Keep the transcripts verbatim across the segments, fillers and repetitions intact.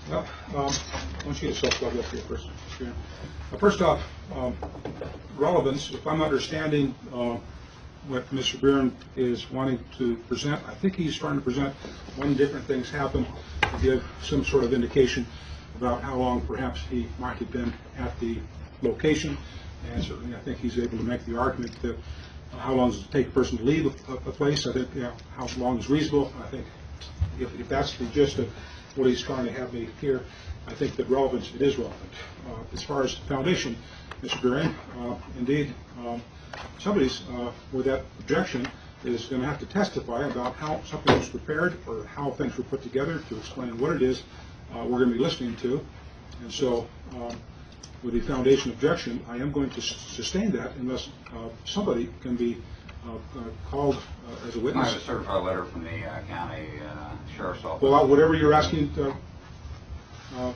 Well, um, why don't you get yourself plugged up here first? Uh, first off, um, relevance, if I'm understanding uh, what Mister Buren is wanting to present, I think he's trying to present when different things happen to give some sort of indication about how long perhaps he might have been at the location. And certainly I think he's able to make the argument that uh, how long does it take a person to leave a, a place? I think you know, how long is reasonable. I think if, if that's the gist of what he's trying to have me hear, I think that relevance, it is relevant. Uh, as far as the foundation, Mister Buren, uh, indeed, um, somebody's uh, with that objection is going to have to testify about how something was prepared or how things were put together to explain what it is uh, we're going to be listening to. And so, um, with the foundation objection, I am going to sustain that unless uh, somebody can be uh, uh, called uh, as a witness. I have a certified letter from the uh, county uh, sheriff's office. Well, whatever you're asking. Uh, uh,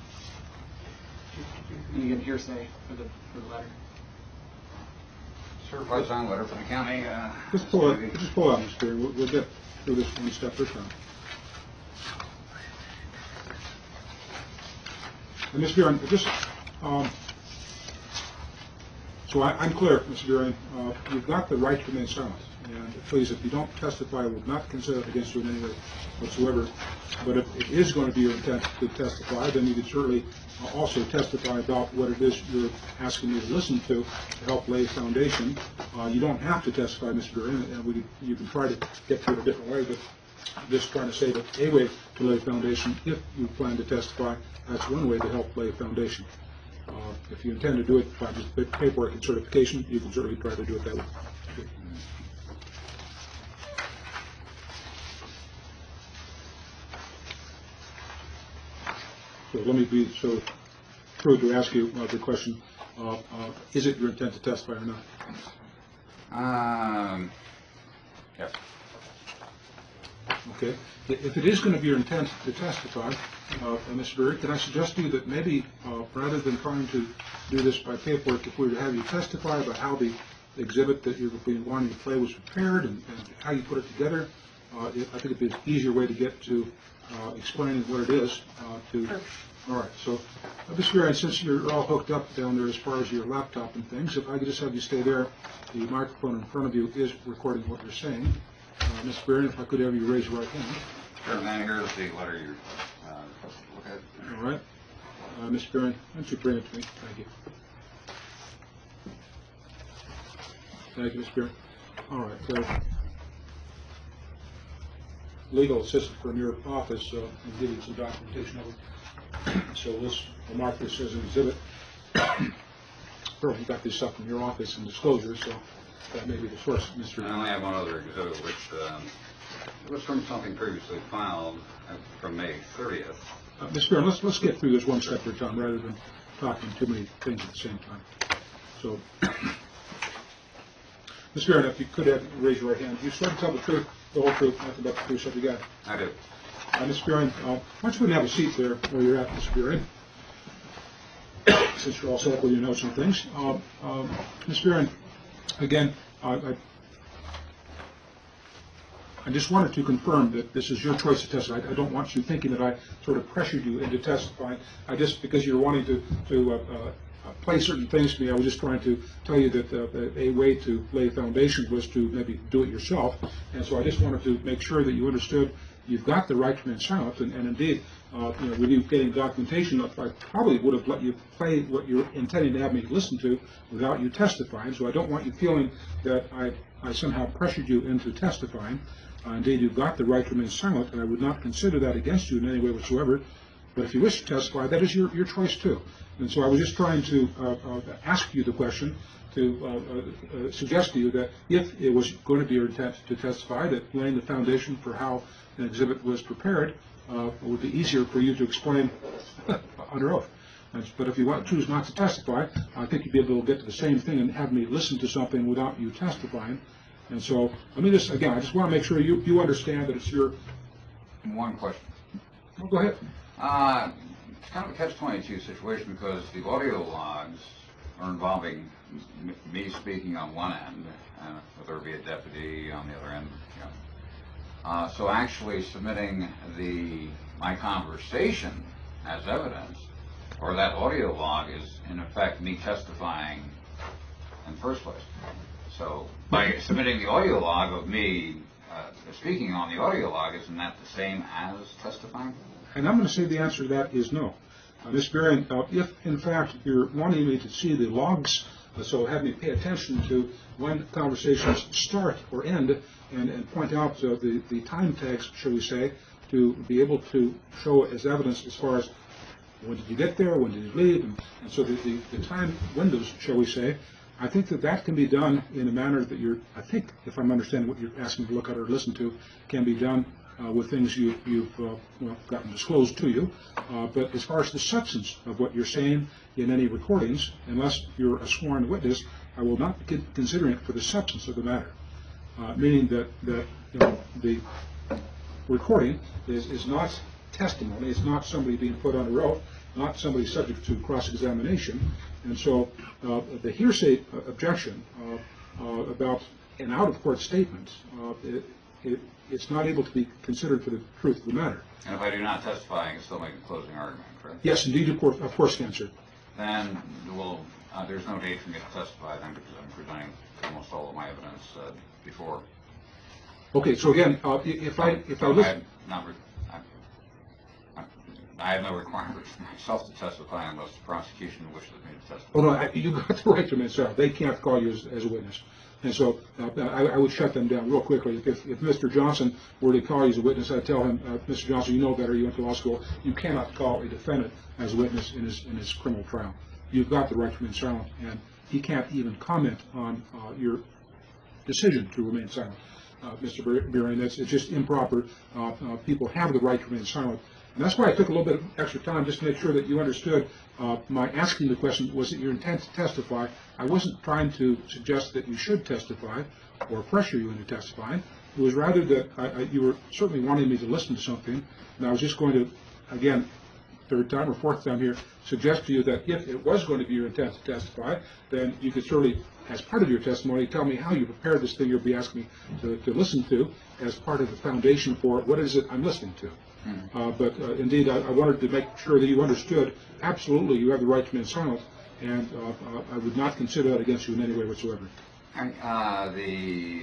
Can you get hearsay for the, for the letter? Certified signed letter from the county. Uh, just pull it. Just pull out, Mister Buren. We'll, we'll get through this one step at a time. And Mister Buren, just. Um, so I, I'm clear, Mister Buren, uh, you've got the right to remain silent. And please, if you don't testify, I will not consider it against you in any way whatsoever. But if it is going to be your intent to testify, then you can certainly uh, also testify about what it is you're asking me to listen to to help lay a foundation. Uh, you don't have to testify, Mister Buren, and we, you can try to get to it a different way, but I'm just trying to say that a way to lay a foundation, if you plan to testify, that's one way to help lay a foundation. Uh, if you intend to do it by just paperwork and certification, you can certainly try to do it that way. So let me be so crude to ask you uh, the question, uh, uh, is it your intent to testify or not? Um, yes. Okay. If it is going to be your intent to testify, uh, Mister Buren, can I suggest to you that maybe uh, rather than trying to do this by paperwork, if we were to have you testify about how the exhibit that you're wanting to play was prepared and, and how you put it together, uh, it, I think it'd be an easier way to get to uh, explaining what it is. Uh, to sure. All right. So, uh, Mister Buren, since you're all hooked up down there as far as your laptop and things, if I could just have you stay there, the microphone in front of you is recording what you're saying. Uh, Mister Buren, if I could have you raise your right hand. Sure, man. Here's the letter you're uh, supposed to look at. All right. Uh, Mister Buren, why don't you bring it to me? Thank you. Thank you, Mister Buren. All right. Uh, legal assistant from your office uh, will give you some documentation of it. So this, the mark this as an exhibit. Pearl, you got this stuff from your office and disclosure, so that may be the source, Mister I only have one other exhibit, which um, was from something previously filed uh, from May thirtieth. Uh, Mister Buren, let's let's get through this one step at a time, rather than talking too many things at the same time. So, Mister Buren, if you could have raise your right hand, you swear to tell the truth, the whole truth, nothing but the truth, so you got it. I do. Uh, Mister Buren, uh, why don't you go and have a seat there where you're at, Mister Buren, since you're all set up with your notes and things. Uh, um, Mister Buren, again, uh, I, I just wanted to confirm that this is your choice to testify. I, I don't want you thinking that I sort of pressured you into testifying. I just, because you're wanting to, to uh, uh, play certain things to me, I was just trying to tell you that uh, a way to lay a foundation was to maybe do it yourself. And so I just wanted to make sure that you understood you've got the right to remain silent, and, and indeed, uh, you know, with you getting documentation, I probably would have let you play what you're intending to have me listen to without you testifying. So I don't want you feeling that I, I somehow pressured you into testifying. Uh, indeed, you've got the right to remain silent, and I would not consider that against you in any way whatsoever. But if you wish to testify, that is your, your choice too. And so I was just trying to uh, uh, ask you the question, to uh, uh, suggest to you that if it was going to be your intent to testify, that laying the foundation for how an exhibit was prepared uh, would be easier for you to explain under oath. But if you want, choose not to testify, I think you'd be able to get to the same thing and have me listen to something without you testifying. And so let me just, again, I just want to make sure you, you understand that it's your... One question. Oh, go ahead. Uh, it's kind of a catch twenty-two situation because the audio logs are involving m me speaking on one end, and whether it be a deputy on the other end. You know. uh, so actually submitting the my conversation as evidence, or that audio log is in effect me testifying in the first place. So by submitting the audio log of me uh, speaking on the audio log, isn't that the same as testifying? And I'm going to say the answer to that is no. Uh, Miz Berrien, uh, if in fact you're wanting me to see the logs, uh, so have me pay attention to when conversations start or end, and, and point out uh, the, the time tags, shall we say, to be able to show as evidence as far as when did you get there, when did you leave, and, and so the, the, the time windows, shall we say, I think that that can be done in a manner that you're, I think, if I'm understanding what you're asking to look at or listen to, can be done uh, with things you, you've uh, well, gotten disclosed to you. Uh, but as far as the substance of what you're saying in any recordings, unless you're a sworn witness, I will not be considering it for the substance of the matter. Uh, meaning that, that you know, the recording is, is not testimony, it's not somebody being put under oath, not somebody subject to cross-examination. And so uh, the hearsay objection uh, uh, about an out-of-court statement, uh, it, it, it's not able to be considered for the truth of the matter. And if I do not testify, I can still make a closing argument, correct? Yes, indeed, of course, of course, can, sir. Then, well, uh, there's no date for me to testify then, because I'm presenting almost all of my evidence uh, before. Okay, so again, uh, if I if I So listen, I, not re I, I, I have no requirement for myself to testify unless the prosecution wishes me to testify. oh no, I, you got the right to remain silent. They can't call you as, as a witness, and so uh, I, I would shut them down real quickly. If, if Mister Johnson were to call you as a witness, I'd tell him, uh, Mister Johnson, you know better. You went to law school. You cannot call a defendant as a witness in his in his criminal trial. You've got the right to remain silent, and he can't even comment on uh, your decision to remain silent. Uh, Mister Berrien, that's it's just improper. Uh, uh, people have the right to remain silent. And that's why I took a little bit of extra time just to make sure that you understood uh, my asking the question, was it your intent to testify? I wasn't trying to suggest that you should testify or pressure you into testifying. It was rather that I, I, you were certainly wanting me to listen to something, and I was just going to, again, third time or fourth time here, suggest to you that if it was going to be your intent to testify, then you could certainly, as part of your testimony, tell me how you prepared this thing you'll be asking me to, to listen to as part of the foundation for what is it I'm listening to. Mm-hmm. uh, but uh, indeed, I, I wanted to make sure that you understood, absolutely, you have the right to remain silent, and uh, uh, I would not consider that against you in any way whatsoever. Uh, the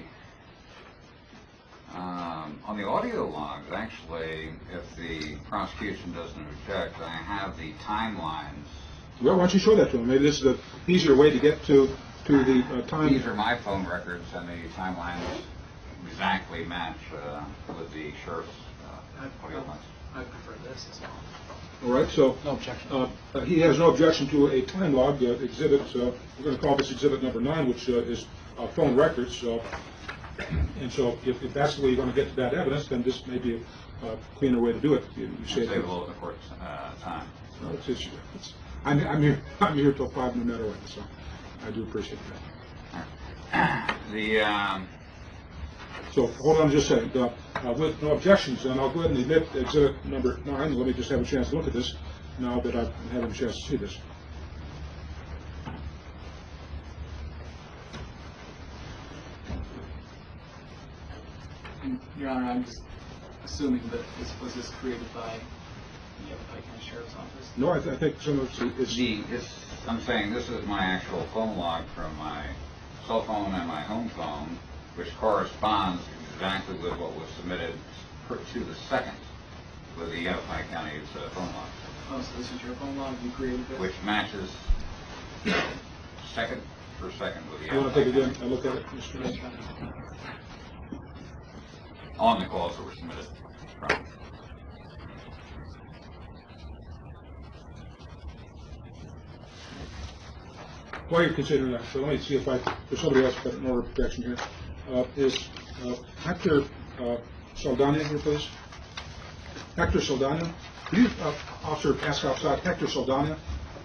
Um, on the audio logs, actually, if the prosecution doesn't object, I have the timelines. Well, why don't you show that to them? Maybe this is an easier way to get to to the uh, time. These are my phone records, and the timelines exactly match uh, with the sheriff's uh, audio logs. I prefer this as well. All right, so No objection. uh, uh, he has no objection to a time log uh, exhibit. Uh, we're going to call this exhibit number nine, which uh, is uh, phone records. So. And so, if, if that's the way you're going to get to that evidence, then this may be a uh, cleaner way to do it. You, you say Save a little bit of uh, time. No, it's, it's, it's, I'm, I'm here. I'm here till five, no matter what. So, I do appreciate that. The um, so, hold on just a second. Uh, uh, with no objections, then I'll go ahead and admit exhibit number nine. Let me just have a chance to look at this now that I've had a chance to see this. Your Honor, I'm just assuming that this was this created by the Pike County Sheriff's Office. No, I, th I think some of it's. the, this, I'm saying this is my actual phone log from my cell phone and my home phone, which corresponds exactly with what was submitted per, to the second with the Yavapai County's uh, phone log. Oh, so this is your phone log? You created this? Which matches, you know, second per second with the You want to take Yavapai it in and look at it, Mister Lynch? on the calls that were submitted from. While you're considering that, so let me see if I, there's somebody else got an order of protection here. Uh, is uh, Hector uh, Saldana here, please? Hector Saldana? Could you, uh, officer, ask outside, Hector Saldana?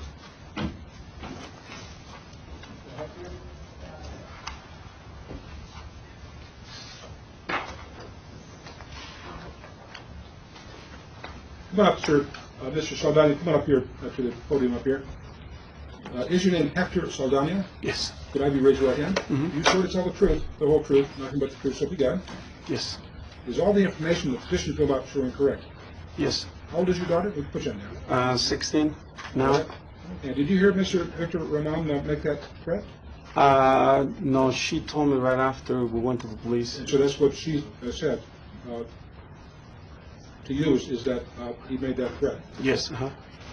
Come on up, sir. Uh, Mister Saldana, come on up here uh, to the podium up here. Uh, is your name Hector Saldana? Yes. Could I have you raise your right hand? Mm-hmm. You swear to tell the truth, the whole truth, nothing but the truth, so be God. Yes. Is all the information the petition filled out showing correct? Yes. How old is your daughter? We can put you on there. Uh, sixteen now. And did you hear Mister Victor Ramon uh, make that threat? Uh, no, she told me right after we went to the police. And so that's what she uh, said uh, to you, is, is that uh, he made that threat. Yes, uh-huh.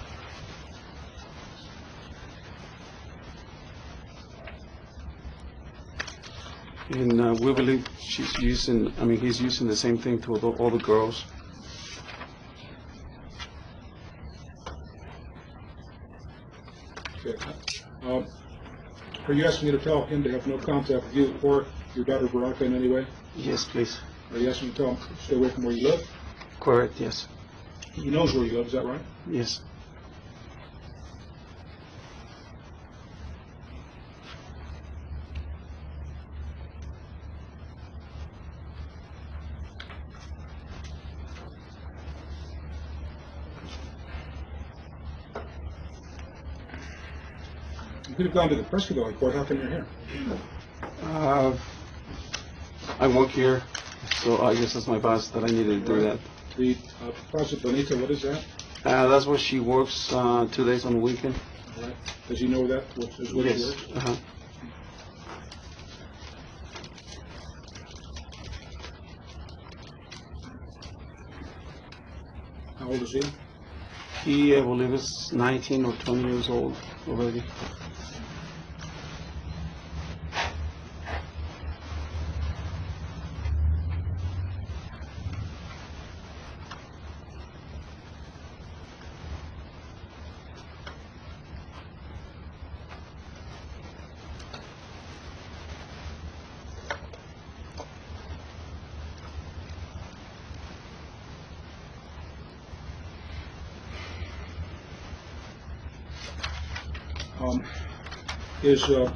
And uh, we believe she's using, I mean, he's using the same thing to all the, all the girls. Okay. Um, are you asking me to tell him to have no contact with you or your daughter Veronica in any way? Yes, please. Are you asking me to tell him to stay away from where you live? Correct, yes. He knows where you live, is that right? Yes. You could have gone to the Prescott Valley Court. How come you're here? Uh, I work here, so I guess that's my boss that I needed to do that. The uh, Plaza Bonita, what is that? Uh, that's where she works uh, two days on the weekend. All right. Does he know that? What, is what he Yes. works? Uh-huh. How old is he? He, I believe, is nineteen or twenty years old already. Um, is uh,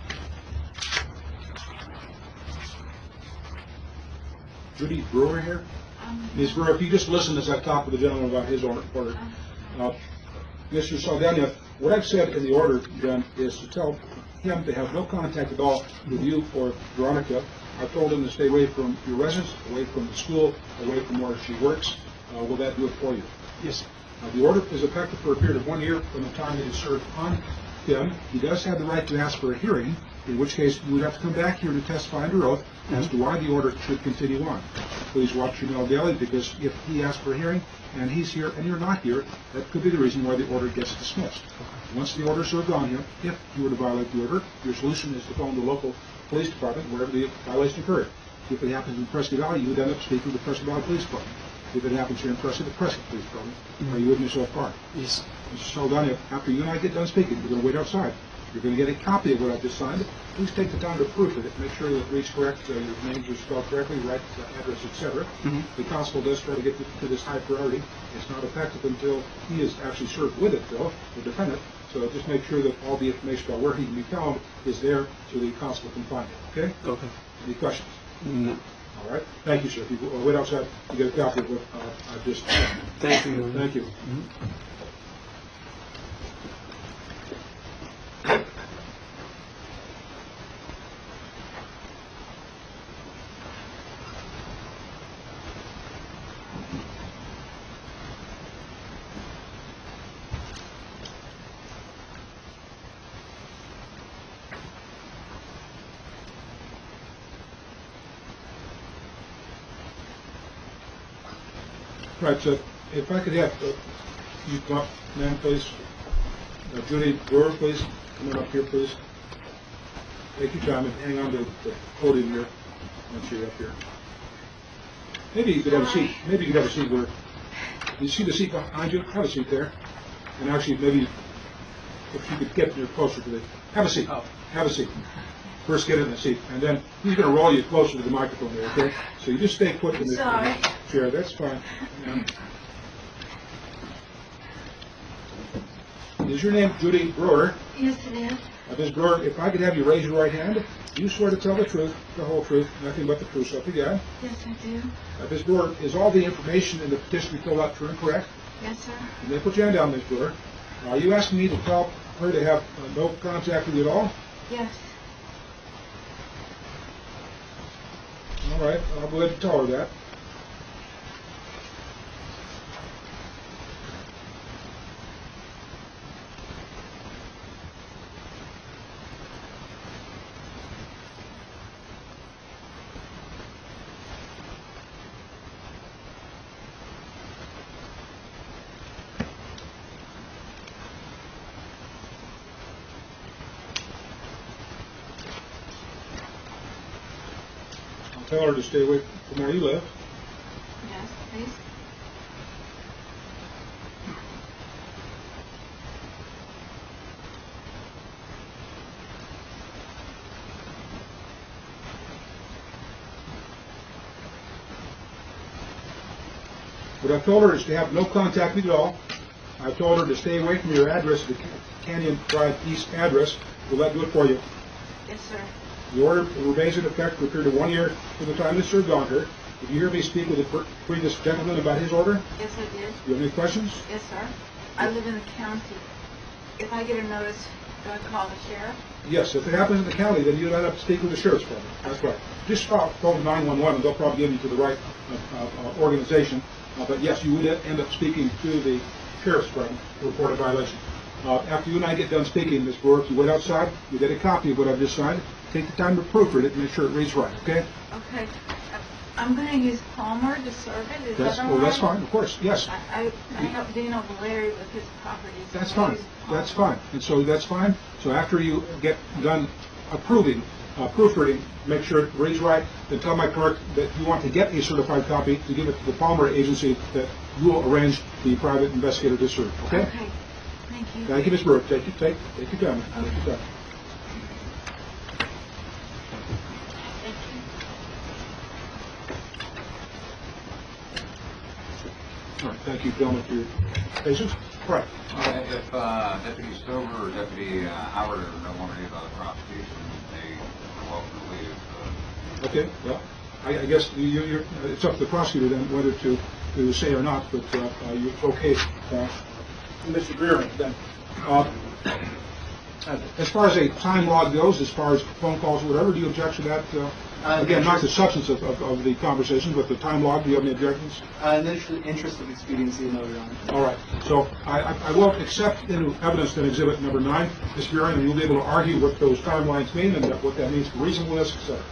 Judy Brewer here? Miz Brewer, if you just listen as I talk with the gentleman about his order. order. Uh, Mister Saldana, what I've said in the order, then, is to tell him to have no contact at all with you or Veronica. I've told him to stay away from your residence, away from the school, away from where she works. Uh, will that do it for you? Yes. Uh, the order is effective for a period of one year from the time it is served on him. He does have the right to ask for a hearing, in which case you would have to come back here to testify under oath as to why the order should continue on. Please watch your mail daily, because if he asks for a hearing and he's here and you're not here, that could be the reason why the order gets dismissed. Once the order is served on him, if you were to violate the order, your solution is to phone the local police department wherever the violation occurred. If it happens in Prescott Valley, you would end up speaking with the Prescott Valley Police Department. If it happens here in Prescott, the Prescott Police Department. Are you with me so far? Yes. Mister Saldana, after you and I get done speaking, we're going to wait outside. You're going to get a copy of what I've just signed. Please take the time to proofread it. Make sure that it reads correct, uh, your names are spelled correctly, right uh, address, et cetera. Mhm. The constable does try to get to, to this high priority. It's not effective until he is actually served with it, though, the defendant. So just make sure that all the information about where he can be found is there so the constable can find it. Okay? Okay. Any questions? No. All right. Thank you, sir. If you uh, wait outside, you get a copy of what uh, I've just signed. Thank you. Thank you. Right, so if I could have, uh, you come up, ma'am, please. Uh, Judy Brewer, please, come on up here, please. Take your time and hang on to the podium here once you're up here. Maybe you could have a seat, maybe you could have a seat where, you see the seat behind you? Have a seat there. And actually, maybe if you could get near closer to the, have a seat, Oh. have a seat. First get in the seat, and then he's going to roll you closer to the microphone there, okay? So you just stay put in the Sorry. chair, that's fine. Yeah. Is your name Judy Brewer? Yes, it is. Uh, Miz Brewer, if I could have you raise your right hand, do you swear to tell the truth, the whole truth, nothing but the truth, so help you God? Yes, I do. Uh, Miz Brewer, is all the information in the petition you filled out true and correct? Yes, sir. And then put your hand down, Miz Brewer. Are you asking me to tell her to have uh, no contact with you at all? Yes. All right, I'll go ahead and tell her that. tell her to stay away from where you live. Yes, please. What I've told her is to have no contact with you at all. I've told her to stay away from your address, the Canyon Drive East address. Will that do it for you? Yes, sir. The order remains in effect for a period of one year from the time this served on her. Did you hear me speak with the per- previous gentleman about his order? Yes, I did. Do you have any questions? Yes, sir. I live in the county. If I get a notice, do I call the sheriff? Yes, if it happens in the county, then you'll end up speaking with the sheriff's department. That's right. Just call, call nine one one and they'll probably give you to the right uh, uh, organization. Uh, but yes, you would end up speaking to the sheriff's department to report a violation. Uh, after you and I get done speaking, Miz Brewer, if you wait outside, you get a copy of what I've just signed. Take the time to proofread it and make sure it reads right, okay? Okay. Uh, I'm going to use Palmer to serve it. Is That's, that all well, that's right? fine, of course, yes. I, I, I help Dino Valeri with his properties. That's so I fine. use That's Palmer. fine. And so that's fine. So after you get done approving, uh, proofreading, make sure it reads right, then tell my clerk that you want to get a certified copy to give it to the Palmer agency that you will arrange the private investigator to serve, okay? Okay. Thank you. Thank you, Miz Brewer. Take, your- take, take your time. Take your time. Thank you. All right, thank you, gentlemen, for your patience. All right. Uh, If uh, Deputy Stover or Deputy uh, Howard are no longer needed by the prosecution, they are welcome to leave. uh, Okay, well, I, I guess you, you- you're, it's up to the prosecutor then whether to, to say or not, but uh, uh, you're okay. Uh, Mister Greer, then. Uh, as far as a time log goes, as far as phone calls or whatever, do you object to that? Uh, Uh, again, not the interest- substance of, of, of the conversation, but the time log. Do you have any objections? Uh, in the interest- interest of expediency, no, Your Honor. All right. So I, I, I will accept into evidence that exhibit number nine, Miz Buren, and you'll be able to argue what those timelines mean and that, what that means for reasonableness, et cetera.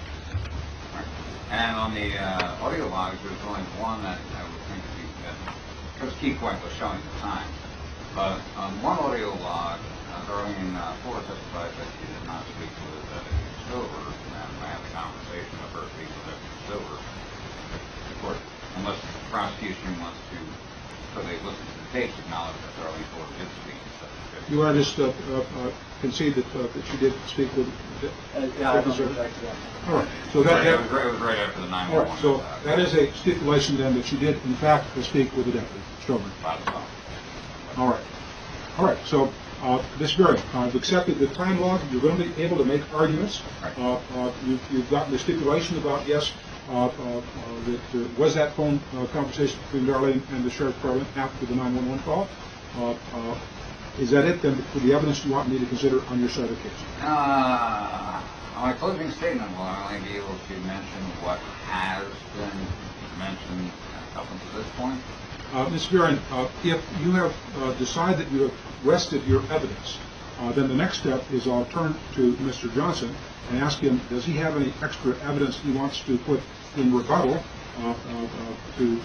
And on the uh, audio logs, there's only one that I would think would be, that, because key point was showing the time. But on one audio log, uh, Darlene uh, Fuller testified that she did not speak with Deputy Stover, and I had a conversation of her speaking with Deputy Stover. Of course, unless the prosecution wants to, so they listen to the tapes, acknowledge that Darlene Fuller did speak. So You want to just uh, uh, uh, concede that, uh, that she did speak with... Uh, yeah, I don't object to that. All right. So that, Right, it was that, right, it was right after the nine all one one. right. So that is a stipulation then that she did, in fact, speak with the deputy, Stover. By the phone. All right. All right. So, uh, Miz Buren, I've accepted the time log. You're going to be able to make arguments. Right. Uh, uh, you've, you've gotten the stipulation about, yes, uh, uh, uh, that there was that phone uh, conversation between Darlene and the sheriff's department after the nine one one call. Uh, uh, is that it then for the evidence you want me to consider on your side of the case? Uh, on my closing statement, will I only be able to mention what has been mentioned up until this point? Uh, Miz Buren, uh, if you have uh, decided that you have rested your evidence, uh, then the next step is I'll turn to Mister Johnson and ask him, does he have any extra evidence he wants to put in rebuttal uh, uh, uh, to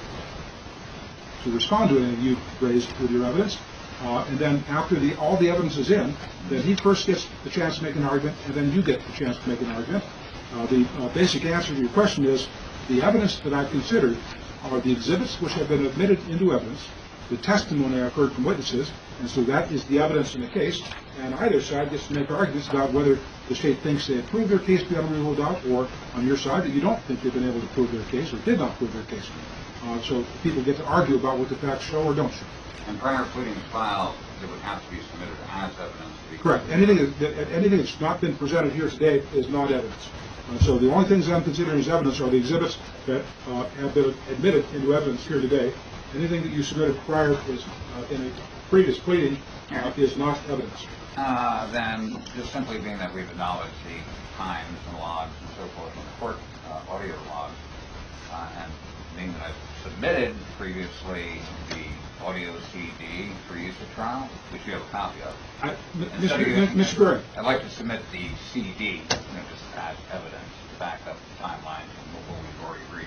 to respond to anything you've raised with your evidence? Uh, and then after the, all the evidence is in, then he first gets the chance to make an argument, and then you get the chance to make an argument. Uh, the uh, basic answer to your question is the evidence that I've considered are the exhibits which have been admitted into evidence, the testimony I've heard from witnesses, and so that is the evidence in the case, and either side gets to make arguments about whether the state thinks they have proved their case beyond a reasonable doubt, or on your side that you don't think they've been able to prove their case or did not prove their case. Uh, so people get to argue about what the facts show or don't show. And prior pleadings filed, it would have to be submitted as evidence to be... Correct. Anything that, that- anything that's not been presented here today is not evidence. Uh, so the only things I'm considering as evidence are the exhibits that uh, have been admitted into evidence here today. Anything that you submitted prior is, uh, in a previous pleading uh, is not evidence. Uh, then, just simply being that we've acknowledged the times and logs and so forth on the court uh, audio logs, uh, and being that I've submitted previously the audio C D for use at trial, which you have a copy of. I, Instead of Mister using- Mister Berry, I'd like to submit the C D, you know, just as evidence to back up the timeline from what we've already reached.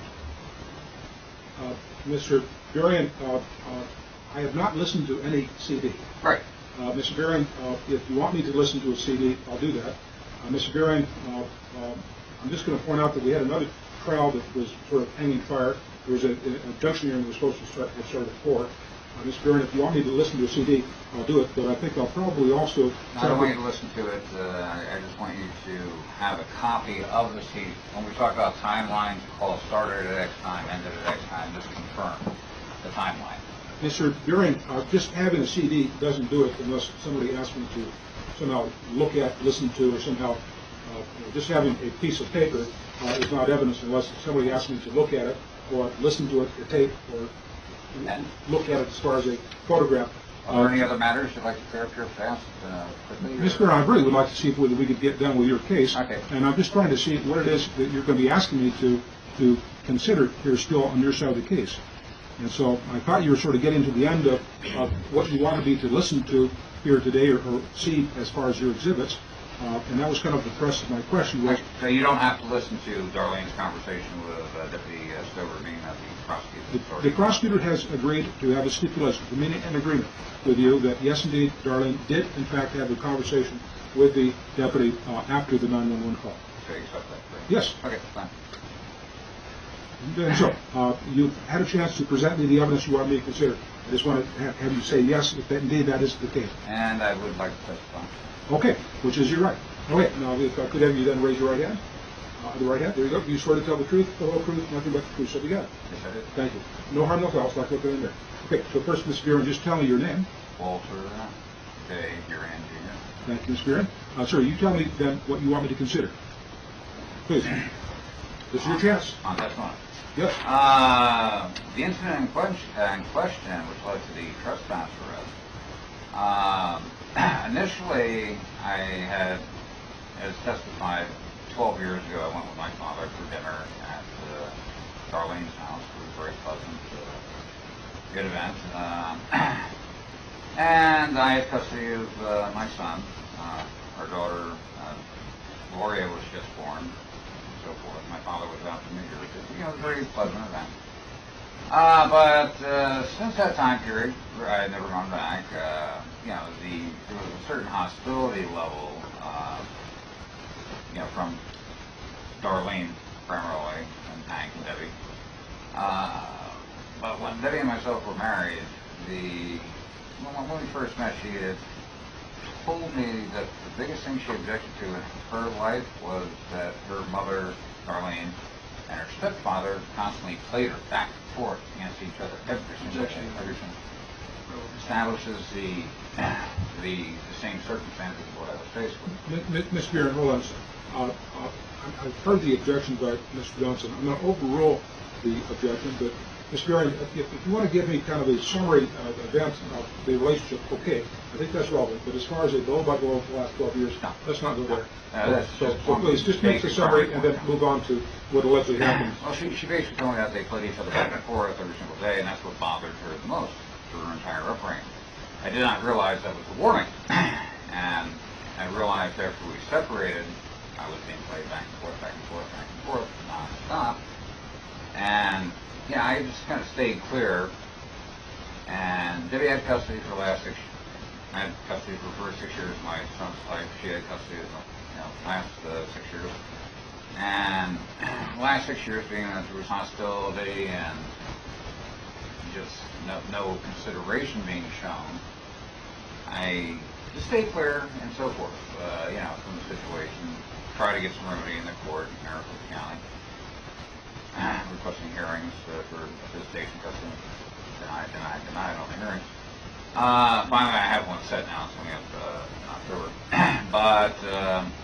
uh, Mister Berrien, uh, uh, I have not listened to any C D. Right. Uh, Mister Berrien, uh, if you want me to listen to a C D, I'll do that. Uh, Mister Berrien, uh, uh, I'm just going to point out that we had another trial that was sort of hanging fire. There was a, a junction hearing that was supposed to start, had started at four. Uh, Miz Buren, if you want me to listen to a C D, I'll do it, but I think I'll probably also... I don't want you to listen to it, uh, I I just want you to have a copy of the C D. When we talk about timelines, call started at X time, ended at X time, just confirm the timeline. Mister Buren, uh, just having a C D doesn't do it unless somebody asks me to somehow look at, listen to, or somehow, uh, you know, just having a piece of paper uh, is not evidence unless somebody asks me to look at it, or listen to it, or tape, or look at it as far as a photograph. Are there any other matters you'd like to clear up here fast, uh, quickly? Miz Buren, I really would like to see if we, we could get done with your case. Okay. And I'm just trying to see what it is that you're going to be asking me to, to consider here still on your side of the case. And so I thought you were sort of getting to the end of, of what you wanted me to listen to here today, or, or see as far as your exhibits. Uh, and that was kind of the thrust of my question. Was, So you don't have to listen to Darlene's conversation with uh, Deputy uh, Stover, being uh, the prosecutor. the, the prosecutor has agreed to have a stipulation, to mean an agreement with you that yes, indeed, Darlene did in fact have a conversation with the deputy uh, after the nine one one call. So you accept that, correct? Yes. Okay, fine. And so, uh, you've had a chance to present me the evidence you want me to consider. I just want to have, have you say yes, if that, indeed that is the case. And I would like to testify. Okay, which is your right. Okay, now if I could have you then raise your right hand. Uh, the right hand, there you go. You swear to tell the truth, the whole truth, nothing but the truth. So we got it. Yes, I did. Thank you. No harm, no foul. It's like looking in there. Okay, so first, Miz Buren, just tell me your name. Walter J. Buren, Junior Thank you, Miz Buren. Uh, sir, you tell me then what you want me to consider. Please. This is your chance. On testimony. Yes. Uh, the incident in question, uh, in question, which led to the trespass arrest. Um, initially, I had, as testified, twelve years ago, I went with my father for dinner at uh, Darlene's house. It was a very pleasant, uh, good event. Um, and I had custody of uh, my son. Uh, our daughter, uh, Gloria, was just born. So forth. My father was out in New Jersey. You know, it was a very pleasant event. Uh, but uh, since that time period, I had never gone back. Uh, you know, the there was a certain hostility level, uh, you know, from Darlene primarily, and Hank and Debbie. Uh, but when Debbie and myself were married, the when, when we first met, she had told me that the biggest thing she objected to in her life was that her mother, Darlene, and her stepfather constantly played her back and forth against each other every single day. Everything establishes the, the the same circumstances of what I was faced with. Miz Miz Buren, hold on a second. Uh, uh, I've heard the objection by Mister Johnson. I'm going to overrule the objection, but Miz Buren, if, if you want to give me kind of a summary uh, event of the relationship, okay, I think that's relevant. But as far as a blow by blow for the last twelve years, No. let's not go there. Uh, that's so, just so one please, just make the basic summary part. and then move on to what allegedly happened. Well, she, she basically told me that they played each other back and forth every single day, and that's what bothered her the most through her entire upbringing. I did not realize that was a warning, and I realized after we separated, I was being played back and forth, back and forth, back and forth, non-stop. And, yeah, I just kind of stayed clear. And Debbie had custody for the last six years. I had custody for the first six years of my son's life. She had custody of the you know, last uh, six years. And the last six years being that there was hostility and just no, no consideration being shown, I just stayed clear and so forth, uh, you know, from the situation. Try to get some remedy in the court in Maricopa County. Requesting hearings uh, for visitation custody. Denied, denied, denied on the hearings. Uh, finally, I have one set now. It's coming up uh, in October. But um,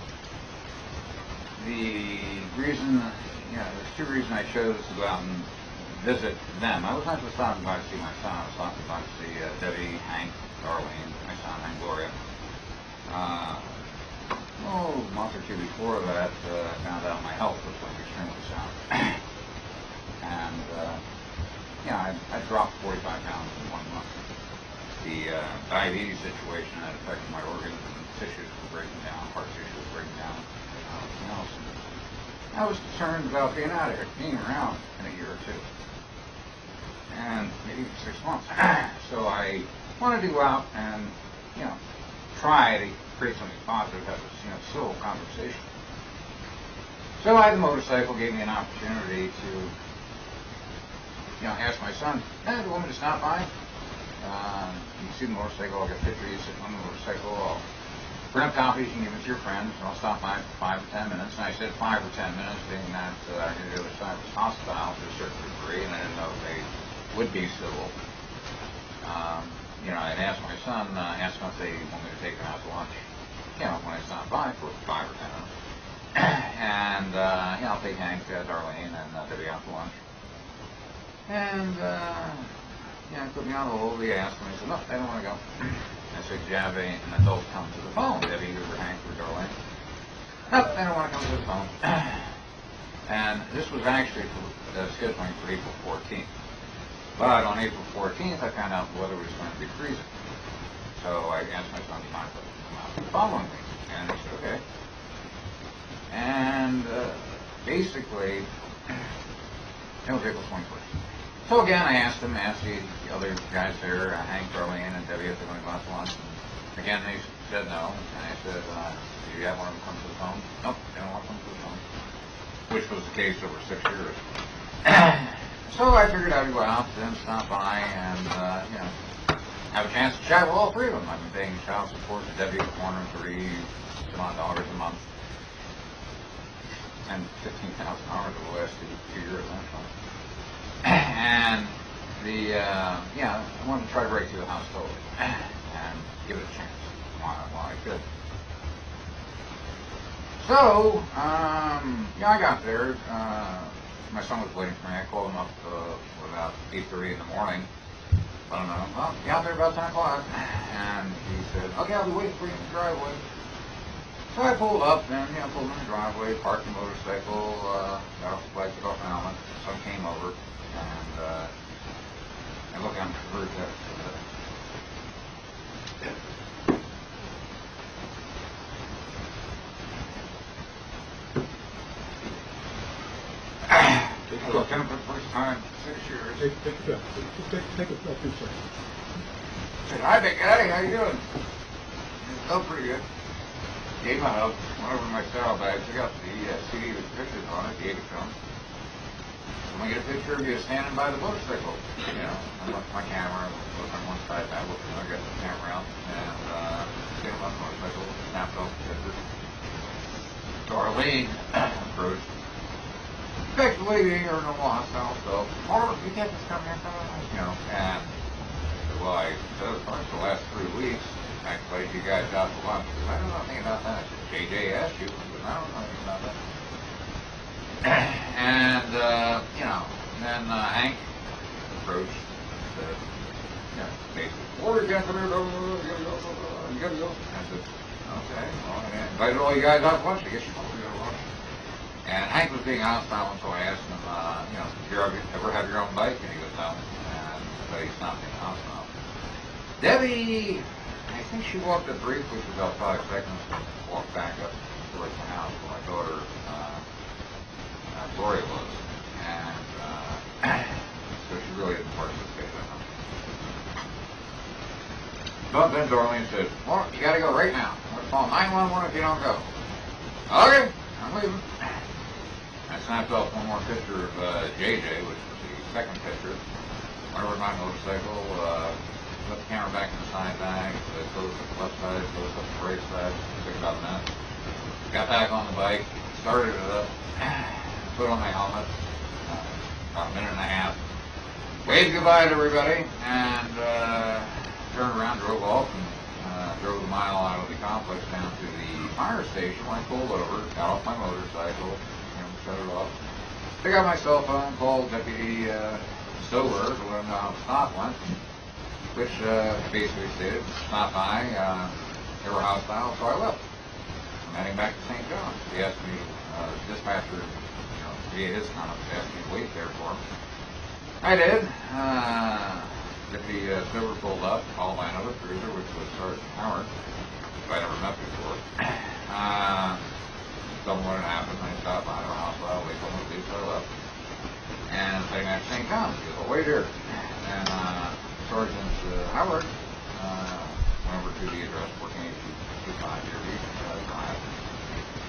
the reason, you know, there's two reasons I chose to go out and visit them. I was not just stopping by to see my son. I was stopping by to see uh, Debbie, Hank, Darlene, my son, and Gloria. Uh, oh, a month or two before that, uh, I found out my health was going extremely sound. And, uh, yeah, I, I dropped forty-five pounds in one month. The uh, diabetes situation had affected my organs and tissues were breaking down, heart tissue was breaking down, and everything else. And I was concerned about being out of here, being around in a year or two, and maybe six months. So I wanted to go out and, you know, try to create something positive, have a you know, civil conversation. So I had the motorcycle, gave me an opportunity to, you know, ask my son, hey, do you want me to stop by? Um, you can see the motorcycle, I'll get a picture of you sitting on the motorcycle, I'll print up copies, you can give it to your friends, and I'll stop by for five or ten minutes. And I said five or ten minutes, being that uh, I knew the other side was hostile to a certain degree, and I didn't know if they would be civil. Um, you know, I'd asked my son, uh, asked him if they want me to take them out to lunch. You know, when I stopped by for five or ten minutes. and, uh, you know, I'll take Hank, uh, Darlene, and uh, Debbie out to lunch. And, uh, yeah, put me on hold. He asked me, he said, no, they don't want to go. I said, do you have a, an adult come to the phone? Debbie, or Hank, or Darlene? No, they don't want to come to the phone. And this was actually for, uh, scheduling for April fourteenth. But on April fourteenth, I found out the weather was going to be freezing. So I asked my son to come out the following week. And he said, okay. And uh, basically, it was April twenty-first. So again, I asked him, asked the, the other guys there, uh, Hank, Darlene, and Debbie, if they're going to go out to lunch. And again, they said no. And I said, uh, do you have one of them come to the phone? Nope, they don't want to come to the phone. Which was the case over six years. So I figured I'd go out and stop by and, uh, you know, have a chance to chat with all three of them. I've been paying child support to Debbie four hundred thirty some odd dollars a month. And fifteen thousand dollars over the last two, two years, actually. And the, uh, yeah, I wanted to try to break through the house totally and give it a chance while, while I could. So, um, yeah, I got there. Uh, my son was waiting for me. I called him up uh, about eight thirty in the morning. Let him know, well, get out there about ten o'clock. And he said, okay, I'll be waiting for you in the driveway. So I pulled up and, you know, pulled in the driveway, parked the motorcycle, uh, got off the bike, took off my helmet. Son came over, and, uh, and look, I'm converted to Look, for the first time, six years. Take, take a breath. Take, take a breath. Two seconds. Said, hi, Big Daddy, how you doing? Oh, pretty good. Gave him a hug, went over to my saddlebag, took out the uh, C D with pictures on it, gave it to him. I'm gonna get a picture of you standing by the motorcycle. You know, I looked at my camera, looked on one side, I looked, I got the camera out, and uh, standing on the motorcycle, snapped off the picture. Darlene approached. Effectively, they are no hostile, so, or you can't just come here, come on, you know, and, well, I said it for the last three weeks, actually, you guys out to lunch, because I don't know anything about that. J J asked you, but I don't know anything about that. And, uh, you know, then uh, Hank approached, said, you know, basically, order again, come here, you gotta go, you gotta go. I said, okay, well, I invited all you guys out to lunch, I guess you're going to go to lunch. And Hank was being hostile, and so I asked him, uh, you know, do you ever have your own bike? And he goes, no. And but he's not being hostile. Debbie, I think she walked up briefly for about five seconds and walked back up towards the house where my daughter, uh, uh, Gloria was. And uh, so she really didn't participate in it. But then Darlene said, well, you got to go right now. I'm going to call nine one one if you don't go. Okay, I'm leaving. I snapped off one more picture of uh, J J, which was the second picture. Went over to my motorcycle, uh, put the camera back in the side bag, so closed up the left side, closed up the right side, took about a minute. Got back on the bike, started it up, put on my helmet, uh, about a minute and a half. Waved goodbye to everybody, and uh, turned around, drove off, and uh, drove a mile out of the complex down to the fire station. When I pulled over, got off my motorcycle, shut it off. Took out my cell phone, called Deputy uh, Stover to let him know how the stop went, which uh, basically stated, stop by, uh, they were hostile, so I left. I'm heading back to Saint John's. He asked me, uh, the dispatcher, you know, via his comments, asked me to wait there for him. I did. Uh, Deputy uh, Stover pulled up, followed by another cruiser, which was Sergeant Howard, who I never met before. Uh, Told him what had happened, I stopped by the house, well, they told me to leave, so I left. And heading back to Saint John's, he goes, well, wait here. And uh, Sergeant uh, Howard uh, went over to the address, fourteen eighty-two five Deer Beach, uh, Drive. I'm standing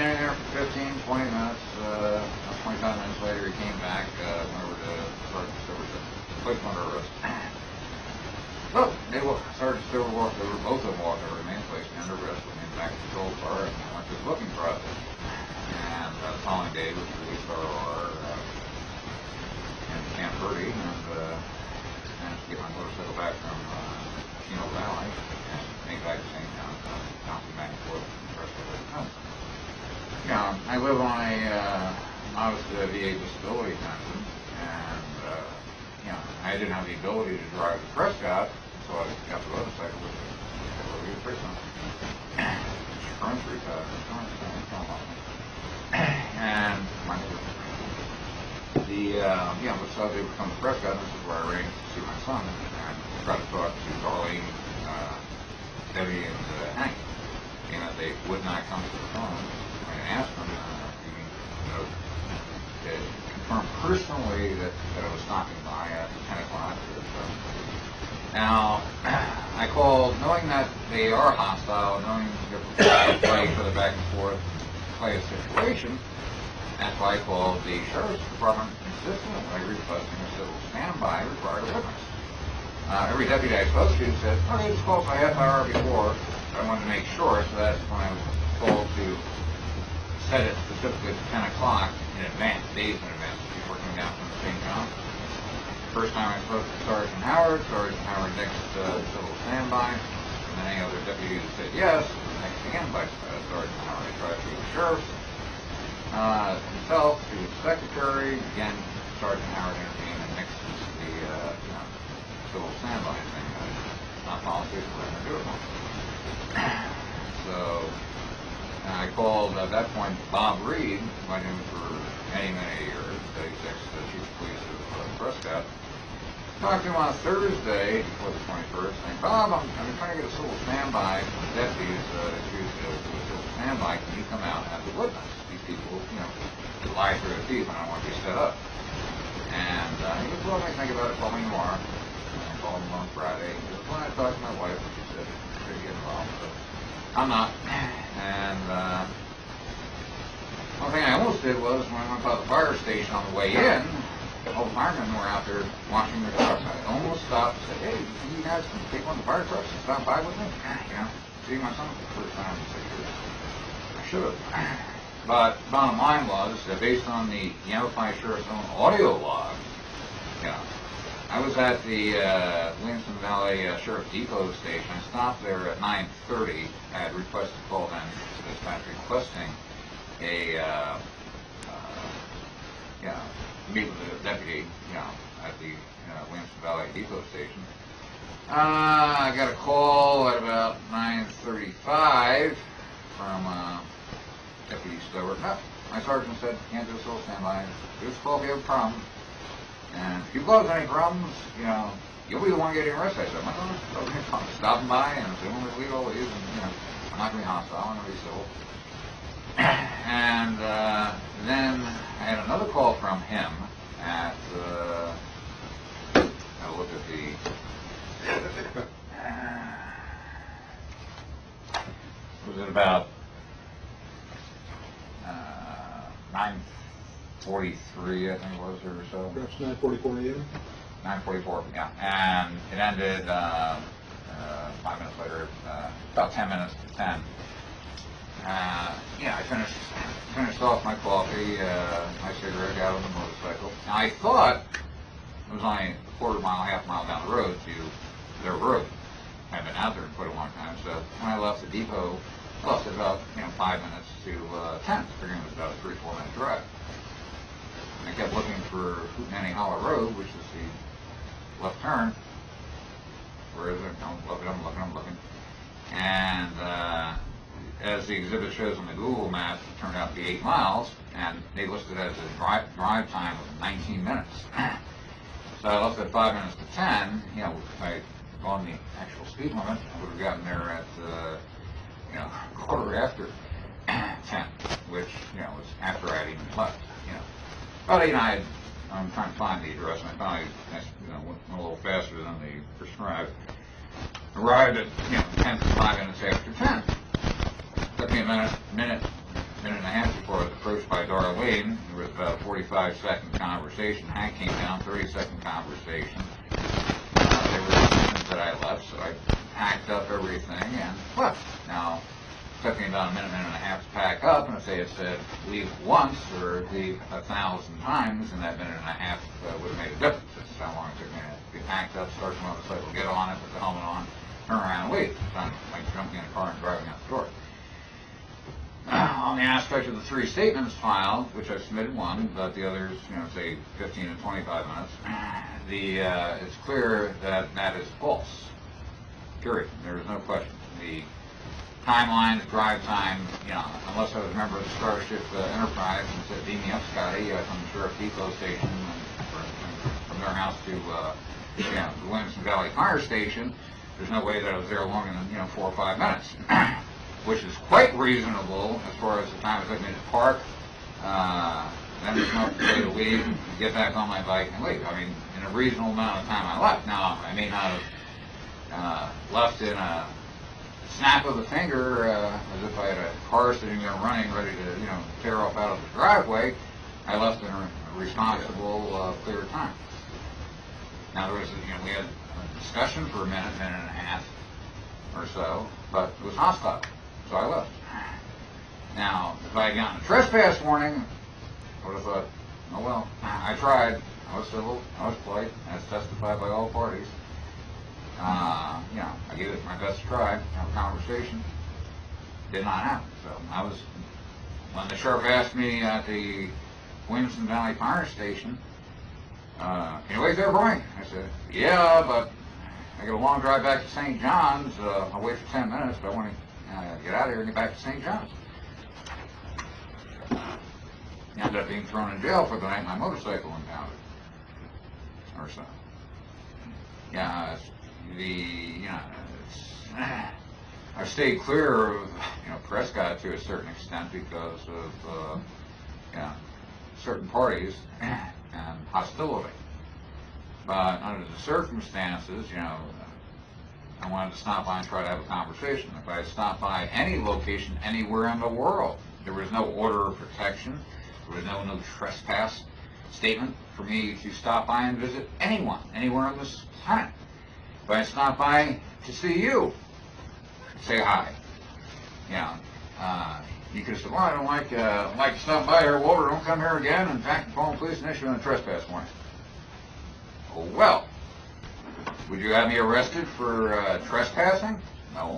standing there for fifteen, twenty minutes. Uh, twenty-five minutes later, he came back, uh, went over to Sergeant Silverton, placed him under arrest. Well, they were, Sergeant Silver walked over, both of them walked over to me and placed me under arrest, went in back to the patrol car, and I went to the booking process. And uh, the following day was released R O R uh, in Camp Verde, and uh, managed to get my motorcycle back from uh, Chino Valley and make back to Saint John, uh, County Manitowoc, and the rest of it. Oh. You know, I live on a uh, modest uh, V A disability pension, and uh, you know, I didn't have the ability to drive to Prescott, so I got the motorcycle with me. So we were pretty much insurance retired, insurance, and my the uh, you know, so they would come to Prescott. This is where I arranged to see my son and try to talk to Darlene, uh, Debbie, and uh, Hank. You know, they would not come to the phone. I asked them, uh, you know, to confirm personally that, that I was stopping by at ten o'clock. Now, I called, knowing that they are hostile, knowing they're prepared to play for the back and forth, play a situation. That's why I called the Sheriff's Department insistently requesting a civil standby required a witness. Uh, every deputy I spoke to said, okay, just call for a half hour before. I wanted to make sure, so that's when I was told to set it specifically to ten o'clock in advance, days in advance, before coming down from the Saint John. First time I spoke to Sergeant Howard, Sergeant Howard next uh, civil standby, and then any other deputy who said yes, next again by uh, Sergeant Howard. I tried through the sheriff, uh, himself, through the secretary, again, Sergeant Howard intervened and next the uh, you know, civil standby thing. It's not politics, we're going to do it. So, and I called at that point Bob Reed, who I knew for many, many years, thirty-six, the chief of police of uh, Prescott. Talked to him on Thursday before the twenty-first, saying, Bob, I'm, I'm trying to get a civil standby. The deputies uh, accused to do a civil standby. Can you come out as a witness? These people, you know, lie through their teeth, and I want to be set up. And uh, he goes, well, let me think about it, call me tomorrow. And I called him on Friday. He goes, well, I talked to my wife, and she said, should get involved. So I'm not. And uh, one thing I almost did was when I went by the fire station on the way in, all the firemen were out there washing their trucks. I almost stopped and said, hey, you guys can take one of the fire trucks and stop by with me? You know, see my son for the first time in six years. I should have. But bottom line was that based on the Yavapai Sheriff's own audio log, you know, I was at the uh, Williamson Valley uh, Sheriff Depot station. I stopped there at nine thirty. I had requested to call them to dispatch requesting a, uh, uh, you know, meet with the deputy, you know, at the uh, Williamson Valley Depot station. Uh, I got a call at about nine thirty-five from uh, Deputy Stewart. No, my sergeant said, can't do a civil standby. Just call if you have a problem. And if you cause any problems, you know, you'll be the one getting arrested. I said, I'm not stopping by and doing what we always, and, you know, I'm not going to be hostile, I'm going to be civil. And uh, then I had another call from him at, uh, I'll look at the, uh, was it about uh, nine forty-three, I think it was, or so? Perhaps nine forty-four a m? nine forty-four, yeah. And it ended uh, uh, five minutes later, uh, about ten minutes to ten. Uh, yeah, I finished finished off my coffee, uh, my cigarette, got on the motorcycle. Now I thought it was only a quarter mile, half mile down the road to their road. I haven't been out there in quite a long time, so when I left the depot, I left it about, you know, five minutes to uh, ten, figuring it was about a three, four minute drive. And I kept looking for Hootenanny Hollow Road, which is the left turn. Where is it? I'm looking, I'm looking, I'm looking. And uh, as the exhibit shows on the Google map, it turned out to be eight miles, and they listed it as a drive, drive time of nineteen minutes. So I left at five minutes to ten. You know, if I had gone the actual speed limit, I would have gotten there at, uh, you know, quarter after ten, which, you know, was after I had even left, you know. But, you know, I had, I'm trying to find the address, and I finally, you know, went, went a little faster than they prescribed. Arrived at, you know, ten to five minutes after ten. Took me a minute, minute minute and a half before I was approached by Darlene. There was about a forty-five second conversation. Hank came down, thirty second conversation. Uh, there were decisions that I left, so I packed up everything and left. Now, it took me about a minute, minute and a half to pack up, and if they had said leave once or leave a thousand times, then that minute and a half uh, would have made a difference. That's how long it took me to be packed up, start the motorcycle, get on it, put the helmet on, turn around and leave. It's not like jumping in a car and driving out the door. Uh, on the aspect of the three statements filed, which I submitted one, but the others, you know, say fifteen and twenty-five minutes, the, uh, it's clear that that is false. Period. There is no question. The timeline, the drive time, you know, unless I was a member of the Starship uh, Enterprise and said, beam me up, Scotty, uh, from the Sheriff Depot Station, and from, from their house to, uh, you know, the Williamson Valley Fire Station, there's no way that I was there longer than, you know, four or five minutes. Which is quite reasonable as far as the time it took me to park, uh, then there's no way to leave, get back on my bike and leave. I mean, in a reasonable amount of time I left. Now, I may not have uh, left in a snap of the finger, uh, as if I had a car sitting there running, ready to, you know, tear off out of the driveway. I left in a responsible, uh, clear time. Now, there was, you know, we had a discussion for a minute, minute and a half or so, but it was hostile. So I left. Now, if I had gotten a trespass warning, I would have thought, oh well, I tried. I was civil, I was polite, as testified by all parties. Uh, you know, I gave it my best try, have a conversation. Did not happen. So I was, when the sheriff asked me at the Williamson Valley Fire Station, uh, can you wait there for me? I said, yeah, but I got a long drive back to Saint John's. Uh, I'll wait for ten minutes, but I want to Uh, get out of here and get back to Saint John's. I ended up being thrown in jail for the night my motorcycle impounded. Or so. Yeah, it's the, you know, it's, I've stayed clear of, you know, Prescott to a certain extent because of, uh, you know, certain parties and hostility. But under the circumstances, you know, I wanted to stop by and try to have a conversation. If I had stopped by any location anywhere in the world, there was no order of protection, there was no no trespass statement for me to stop by and visit anyone, anywhere on this planet. If I had stopped by to see you, say hi. You know, uh, you could have said, well, I don't like, uh, like to stop by here, Walter, don't come here again. In fact, call the police and issue a trespass warning. Oh, well. Would you have me arrested for uh, trespassing? No.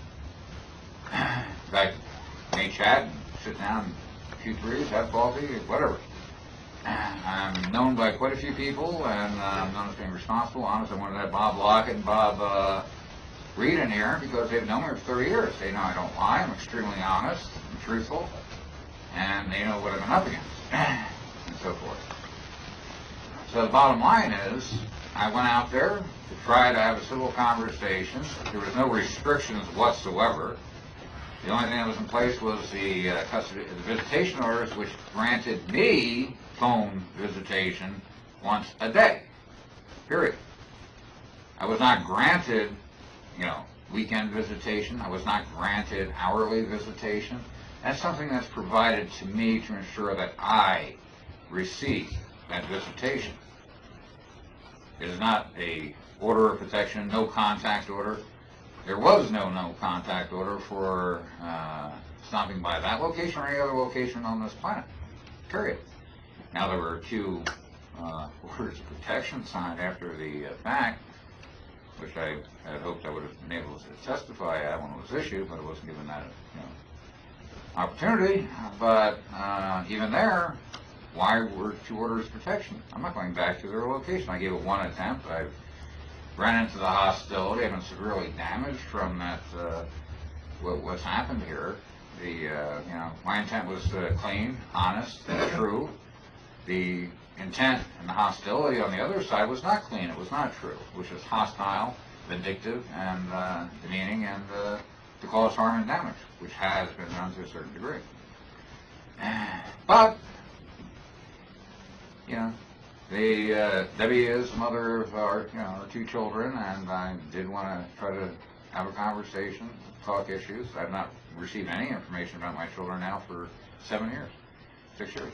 In fact, may chat and sit down, shoot threes, have coffee, whatever. I'm known by quite a few people, and uh, I'm known as being responsible, honest. I wanted to have Bob Lockett and Bob uh, Reed in here because they've known me for thirty years. They know I don't lie. I'm extremely honest and truthful, and they know what I've been up against, and so forth. So the bottom line is, I went out there to try to have a civil conversation. There was no restrictions whatsoever. The only thing that was in place was the uh, custody, the visitation orders, which granted me phone visitation once a day. Period. I was not granted, you know, weekend visitation. I was not granted hourly visitation. That's something that's provided to me to ensure that I receive that visitation. It is not a order of protection, no contact order. There was no no contact order for uh, stopping by that location or any other location on this planet. Period. Now there were two uh, orders of protection signed after the uh, fact, which I had hoped I would have been able to testify at when it was issued, but I wasn't given that, you know, opportunity. But uh, even there, why were two orders of protection? I'm not going back to their location. I gave it one attempt. I've ran into the hostility. I've been severely damaged from that, uh, what, what's happened here. The, uh, you know, my intent was uh, clean, honest, and true. The intent and the hostility on the other side was not clean. It was not true, which was hostile, vindictive, and uh, demeaning, and uh, to cause harm and damage, which has been done to a certain degree. But you know, the uh, Debbie is the mother of our, you know, our two children, and I did want to try to have a conversation, talk issues. I've not received any information about my children now for seven years, six years.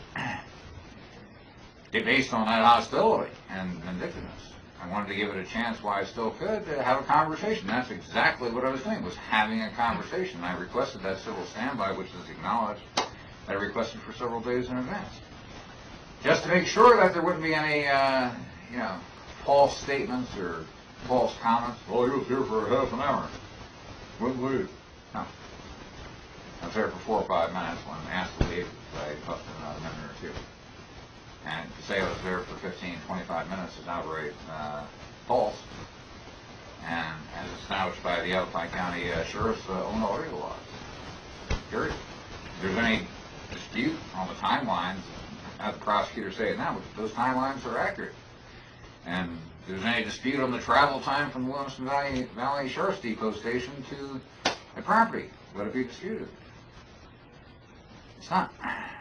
Based on that hostility and vindictiveness. I wanted to give it a chance while I still could to have a conversation. That's exactly what I was doing, was having a conversation. I requested that civil standby, which is acknowledged. I requested for several days in advance. Just to make sure that there wouldn't be any, uh, you know, false statements or false comments. Well, he was here for a half an hour. Wouldn't leave. No. I was there for four or five minutes. When asked to leave, I puffed in another minute or two. And to say I was there for fifteen, twenty-five minutes is outright uh, false. And as established by the Yavapai County uh, Sheriff's uh, own audio laws. Period. If there's any dispute on the timelines, as the prosecutors say it now, but those timelines are accurate. And if there's any dispute on the travel time from the Williamson Valley, Valley Sheriff's Depot station to the property, let it be disputed. It's not.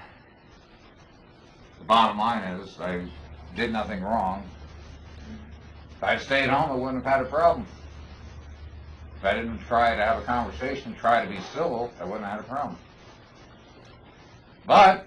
The bottom line is, I did nothing wrong. If I'd stayed home, I wouldn't have had a problem. If I didn't try to have a conversation, try to be civil, I wouldn't have had a problem. But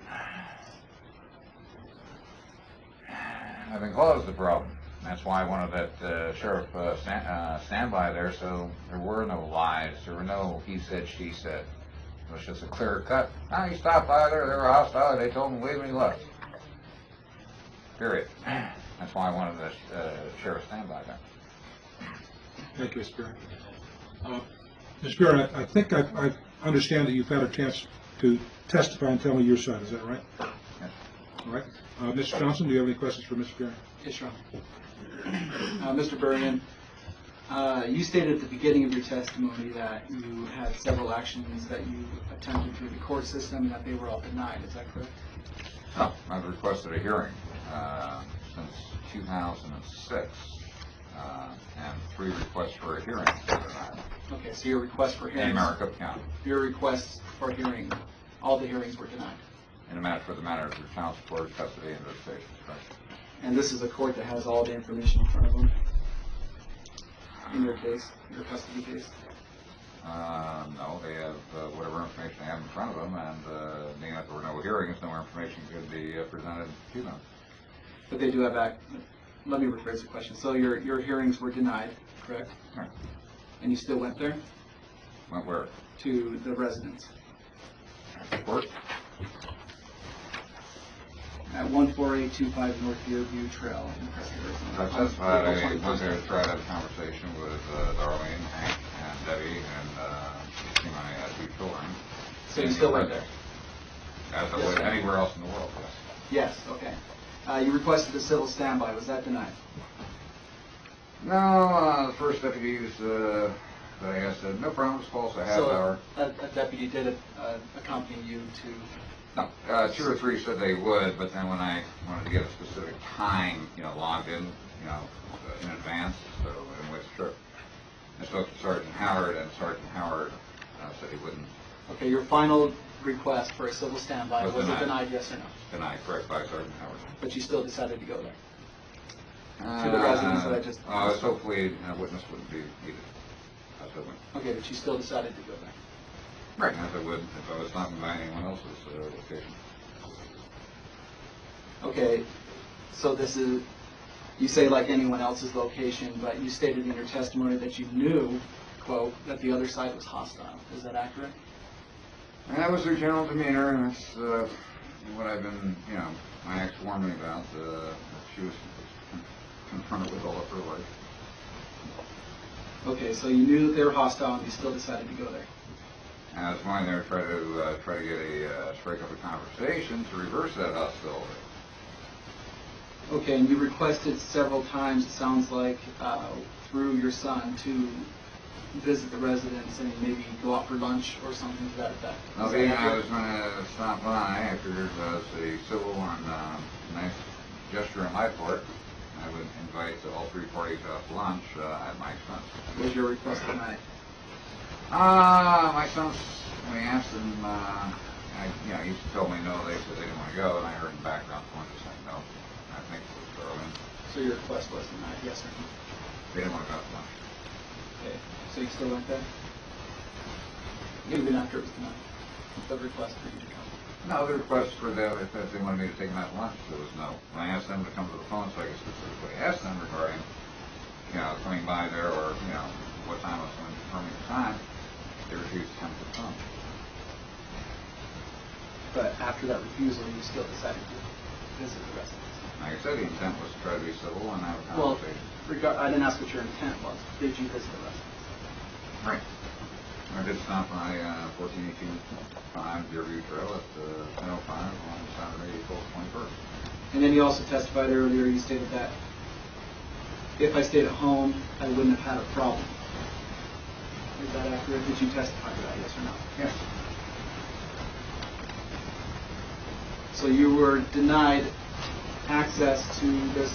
I've enclosed the problem. That's why I wanted that uh, sheriff uh, stand, uh, standby there, so there were no lies. There were no he said, she said. It was just a clear cut. Oh, he stopped by there, they were hostile, they told him to leave and he left. Period. That's why I wanted the uh, sheriff standby there. Thank you, Mister Barron. Uh, Mister Barron, I, I think I, I understand that you've had a chance to testify and tell me your side. Is that right? Yes. All right. Uh, Mister Johnson, do you have any questions for Mister Barron? Yes, Your Honor. Uh, Mister Berrien, uh, you stated at the beginning of your testimony that you had several actions that you attempted through the court system and that they were all denied. Is that correct? No, I've requested a hearing uh, since two thousand six, uh, and three requests for a hearing. Okay, so your request for In hearings, Maricopa County, your requests for hearing, all the hearings were denied. in a matter for the matter of child support, custody, and visitation. Right. And this is a court that has all the information in front of them in your case, your custody case. Uh, no, they have uh, whatever information they have in front of them, and uh, being that there were no hearings, no information could be uh, presented to them. But they do have act. Let me rephrase the question. So your your hearings were denied, correct? Right. And you still went there Went where? to the residence Court? at one four eight two five North Deerview Trail in Prescott, I Arizona. testified. I went there to try to have a conversation with uh, Darlene, Hank, and Debbie, and uh, see my uh, two children. So you still went there? As I Yes, would sir. anywhere else in the world, yes. Yes. Okay. Uh, you requested a civil standby. Was that denied? No, uh, the first deputies uh, that I asked said, no problem, it's false, a half so hour. A, a deputy did uh, accompany you to. No, uh, two or three said they would, but then when I wanted to get a specific time, you know, logged in, you know, uh, in advance, so I didn't waste the trip. I spoke to Sergeant Howard, and Sergeant Howard uh, said he wouldn't Okay. Your final request for a civil standby Was was it denied. denied? Yes or no? deny, correct, by Sergeant Howard. But you still decided to go there. Uh, To the residents that I just- Uh, so hopefully a witness wouldn't be needed. That's what I went. Okay, but you still decided to go there. Right. As I would if I was not by anyone else's uh, location. Okay, so this is, you say like anyone else's location, but you stated in your testimony that you knew, quote, that the other side was hostile. Is that accurate? And that was their general demeanor, and that's uh, what I've been, you know, my ex warned me about. Uh, she was confronted with all of her life. Okay, so you knew that they were hostile and you still decided to go there. And I was going there to try to uh, try to get a uh, strike up a conversation to reverse that hostility. Okay, and you requested several times, it sounds like, uh, through your son to visit the residence and maybe go out for lunch or something to that effect. Now, Is that being I accurate? was going to stop by, I figured as a civil and uh, nice gesture on my part, I would invite all three parties out to lunch uh, at my expense. Was your request denied? Uh, my sons, when we asked them, uh, I, you know, he used to tell me no, they said they didn't want to go, and I heard in the background someone just saying no. I think it was Darlene. So your request was denied, yes or no? They didn't want to go to lunch. Okay, so you still went there? Even after it was denied, the request for you to come? No, the request for that, if they wanted me to take them out to lunch, there was no. When I asked them to come to the phone, so I could specifically ask them regarding, you know, coming by there or, you know, what time I was going to determine the time, they refused to come to the phone. But after that refusal, you still decided to visit the residence? Like I said, the intent was to try to be civil and have a Well, conversation. regard, I didn't ask what your intent was. Did you visit the residence? Right. I did stop by uh, fourteen eighteen five Deerview Trail at uh, ten oh five on Saturday, April twenty-first. And then you also testified earlier, you stated that if I stayed at home, I wouldn't have had a problem. Is that accurate? Did you testify to that, yes or no? Yes. So you were denied access to this,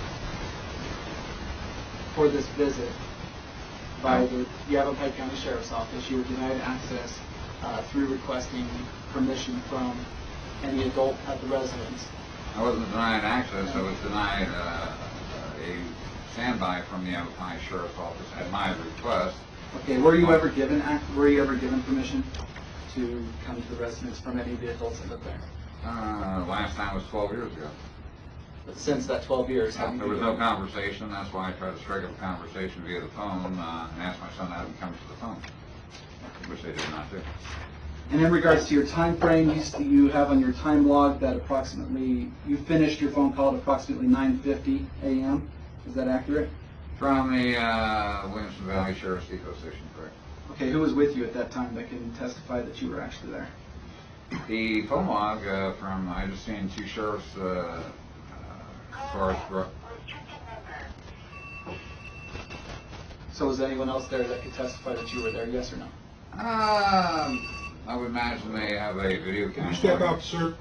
for this visit by the Yavapai County Sheriff's Office. You were denied access uh, through requesting permission from any adult at the residence. I wasn't denied access, I was denied uh, a standby from the Yavapai Sheriff's Office at my request. Okay, were you ever given ac- were you ever given permission to come to the residence from any of the adults that live there? Uh, last time was twelve years ago. But since that twelve years, have you There was been no given- conversation, that's why I tried to strike up a conversation via the phone uh, and asked my son to have him come to the phone, which they did not do. And in regards to your time frame, you, s- you have on your time log that approximately, you finished your phone call at approximately nine fifty a m Is that accurate? From the uh, Williamson Valley Sheriff's Depot Station, correct. Okay, who was with you at that time that can testify that you were actually there? The phone log uh, from, I just seen two sheriffs uh, uh, as far as, gr- So was anyone else there that could testify that you were there, yes or no? um, I would imagine they have a video Can camera. you step out, sir?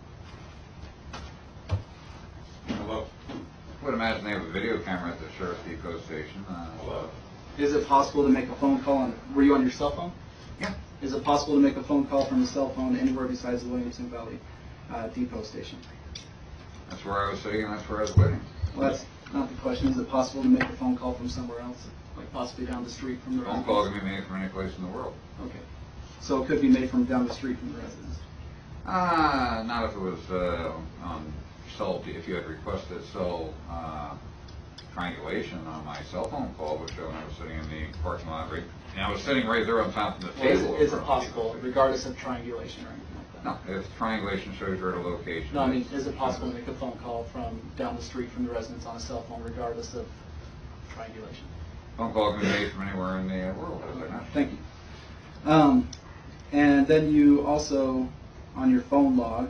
Hello? I would imagine they have a video camera at the Sheriff's Depot Station. Uh, Hello? Is it possible to make a phone call on, were you on your cell phone? Yeah. Is it possible to make a phone call from a cell phone anywhere besides the Williamson Valley uh, Depot Station? That's where I was sitting and that's where I was waiting. Well, that's not the question. Is it possible to make a phone call from somewhere else, like possibly down the street from the Phone residence? call can be made from any place in the world. Okay. So it could be made from down the street from the residence? Uh, not if it was uh, on cell, if you had requested cell uh, triangulation on my cell phone call, would show when I was sitting in the parking lot, right, and I was sitting right there on top of the Well, is table. it, is it across the possible, table. regardless of triangulation or anything like that? No, if triangulation shows you're at a location. No, I mean, is it possible to make a phone call from down the street from the residence on a cell phone regardless of triangulation? Phone call can be made from anywhere in the uh, world, is it not? Thank you. Um, and then you also, on your phone log,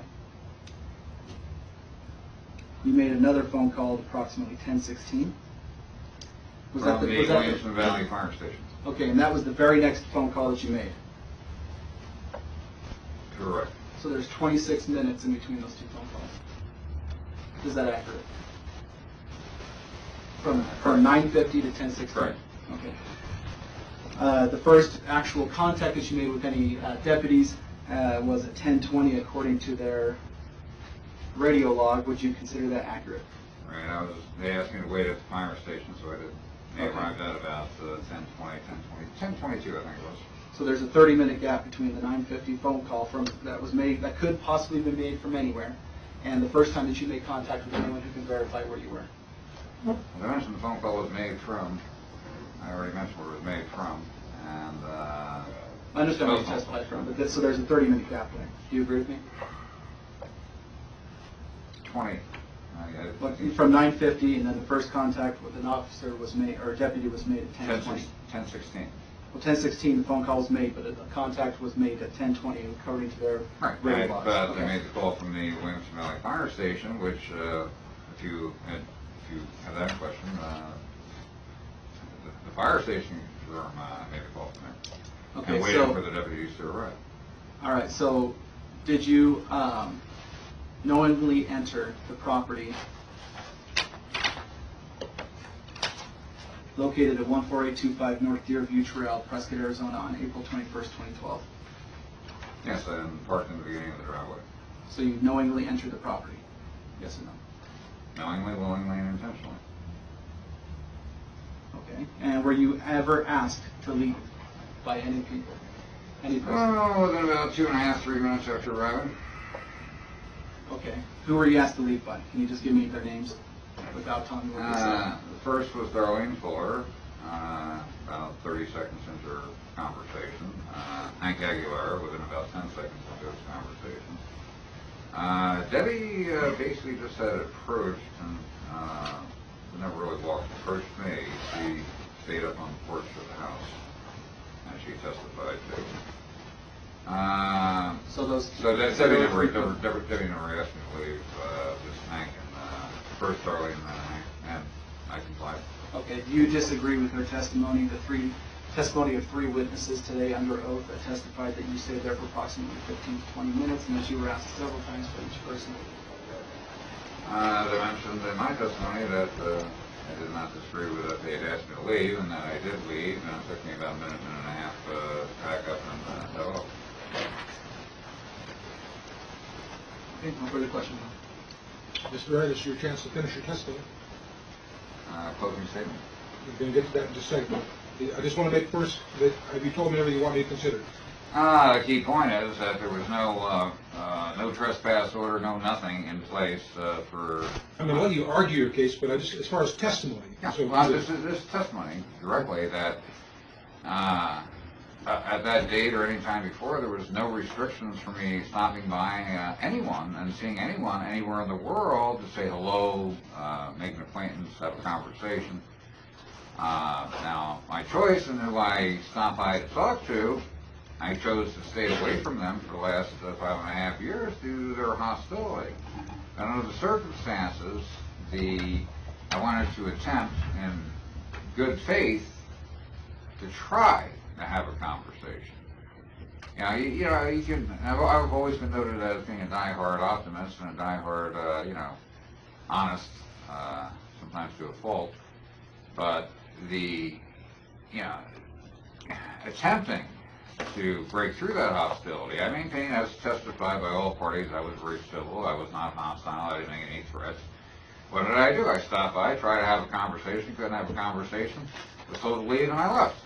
you made another phone call at approximately ten sixteen? Was that From the, the was that Williamson Valley Fire Station. the, okay, and that was the very next phone call that you made? Correct. So there's twenty-six minutes in between those two phone calls. Is that accurate? From, from nine fifty to ten sixteen? Correct. Okay. Uh, the first actual contact that you made with any uh, deputies uh, was at ten twenty according to their radio log. Would you consider that accurate? Right, I was, they asked me to wait at the fire station, so I did. They Okay. arrived at about uh, ten twenty, ten twenty, ten twenty-two, I think it was. So there's a thirty minute gap between the nine fifty phone call from, that was made, that could possibly have been made from anywhere, and the first time that you made contact with anyone who can verify where you were. Well, I mentioned the phone call was made from, I already mentioned where it was made from, and, uh... I understand where you telephone. testified from, but this, so there's a thirty minute gap there. Do you agree with me? twenty. I- I- But from nine fifty, and then the first contact with an officer was made, or a deputy was made at ten ten twenty. six- ten sixteen. Well, ten sixteen, the phone call was made, but the contact was made at ten twenty according to their Right, radio I- logs. but Okay. I made the call from the Williamson Valley Fire Station, which, uh, if you, had- if you have that question, uh, the the fire station firm uh, made a call from there. Okay, And waited so- for the deputies to arrive. All right, so did you um, knowingly enter the property located at one four eight two five North Deerview Trail, Prescott, Arizona, on April twenty-first, twenty twelve? Yes, and parked in the beginning of the driveway. So you knowingly entered the property? Yes or no? Knowingly, willingly, and intentionally. Okay. And were you ever asked to leave by any people? Any person? Oh, within about two and a half, three minutes after arriving. Okay. Who were you asked to leave by? Can you just give me their names without telling me what they Uh, said? the first was Darlene Fuller, uh, about thirty seconds into her conversation. Uh, Hank Aguilar, within about ten seconds into his conversation. Uh, Debbie uh, basically just had approached and uh, never really walked, approached me. She stayed up on the porch of the house, and she testified to. Uh, So those. so that, so Debbie, there never, were three never, people. never, Debbie never asked me to leave. Uh, just Hank and uh, first Darlene and then Hank, and I complied. Okay. Do you disagree with her testimony, the three testimony of three witnesses today under oath that testified that you stayed there for approximately fifteen to twenty minutes and that you were asked several times by each person? Uh, as I mentioned in my testimony that uh, I did not disagree with that they had asked me to leave, and that I did leave, and it took me about a minute, minute and a half uh, to pack up and uh, head off. Okay. No further questions. Mister Wright, it's your chance to finish your testimony. Uh, closing statement. We're going to get to that in just a second. I just want to make first, that, have you told me everything you want me to consider? Uh, the key point is that there was no uh, uh, no trespass order, no nothing in place uh, for. I mean, I'll let you argue your case, but I just, as far as testimony. Yeah, so- well, this is this testimony directly that uh, at that date or any time before, there was no restrictions for me stopping by uh, anyone and seeing anyone anywhere in the world to say hello, uh, make an acquaintance, have a conversation. Uh, now, my choice in who I stopped by to talk to, I chose to stay away from them for the last uh, five and a half years due to their hostility. And under the circumstances, the I wanted to attempt in good faith to try to have a conversation. You know, you, you know, you can. I've, I've always been noted as being a diehard optimist and a diehard, uh, you know, honest, uh, sometimes to a fault. But the, you know, attempting to break through that hostility, I maintain, as testified by all parties, I was very civil. I was not hostile. I didn't make any threats. What did I do? I stopped by, tried to have a conversation, couldn't have a conversation, was told to leave, and I left.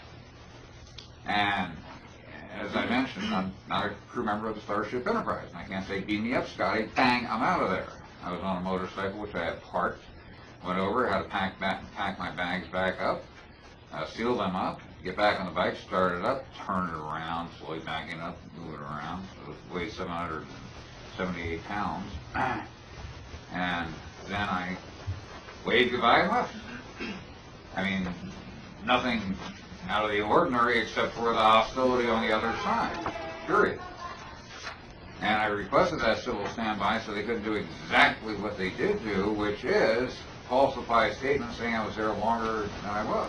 And as I mentioned, I'm not a crew member of the Starship Enterprise. And I can't say, beam me up, Scotty, bang, I'm out of there. I was on a motorcycle, which I had parked, went over, had to pack, back, pack my bags back up, uh, seal them up, get back on the bike, start it up, turn it around, slowly backing up, move it around. So it weighs seven hundred seventy-eight pounds. And then I waved goodbye and left. I mean, nothing out of the ordinary except for the hostility on the other side, period. And I requested that civil standby so they couldn't do exactly what they did do, which is falsify a statement saying I was there longer than I was.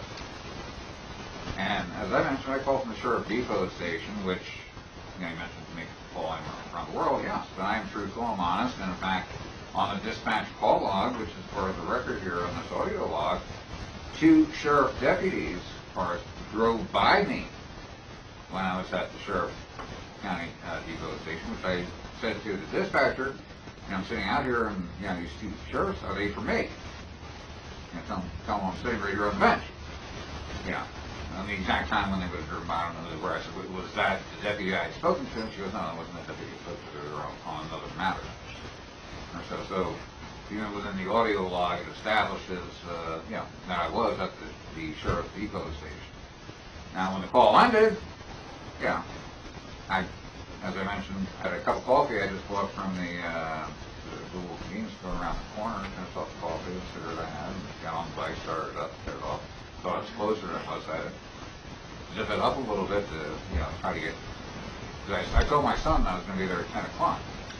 And as I mentioned, I called from the Sheriff Depot station, which, you know, you mentioned to me calling around the world, yes, but I am truthful, I'm honest, and in fact, on the dispatch call log, which is part of the record here on this audio log, two sheriff deputies cars drove by me when I was at the Sheriff County uh, Depot station, which I said to the dispatcher, you know, I'm sitting out here and, you know, these two sheriffs, are they for me? You know, tell them, tell them I'm sitting right here on the bench. You know, and the exact time when they would have driven by, I don't know where I said, was that the deputy I had spoken to? And she goes, no, that wasn't the deputy I spoke to, they were on, on another matter. And so, so, even within the audio log, it establishes, uh, you know, that I was at the, the Sheriff Depot station. Now, when the call ended, yeah, I, as I mentioned, had a cup of coffee. I just walked from the, uh, the little convenience store around the corner, finished off the coffee, the cigarette I had, and got on the bike, started it up, set it off. Thought it was closer than it was. I had to zip it up a little bit to, you know, try to get. I, I told my son I was going to be there at ten o'clock.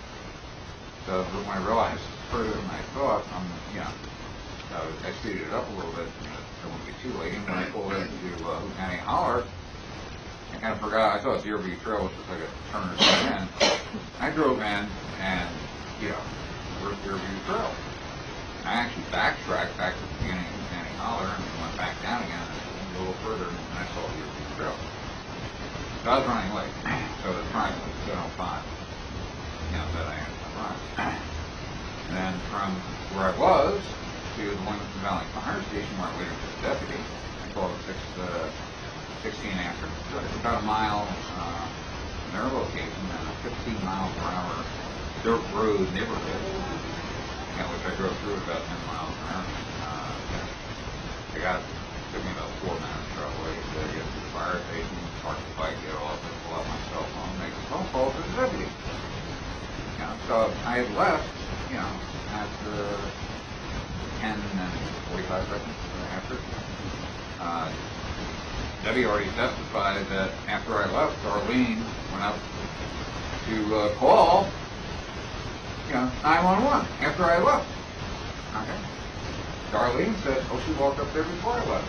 So when I realized it's further than I thought, I'm, you know, uh, I speeded it up a little bit. You know, it wouldn't be too late. And when I pulled into uh, Hoot County Holler, I kind of forgot. I thought the Deerview Trail was just like a turn or two in. I drove in, and you know, where's Deerview Trail? I actually backtracked back to the beginning of Hoot County Holler and went back down again and a little further, and I saw the Deerview Trail. So I was running late. So the time was seven oh five. You know, that I had to run. And then from where I was to the Wilmington Valley Fire Station where I waited for the deputy, I called a six, uh, sixteen after. It's about a mile, uh, in their location, and a fifteen mile per hour dirt road neighborhood, you know, which I drove through at about ten miles an hour. Uh, I got, it took me about four minutes probably to get to the fire station, park the bike, get off, and pull out my cell phone, make a phone call to the deputy. You know, so I had left, you know, at uh, ten and forty-five seconds after. Uh, Debbie already testified that after I left, Darlene went up to uh, call, you know, nine one one after I left. Okay. Darlene said, oh, she walked up there before I left.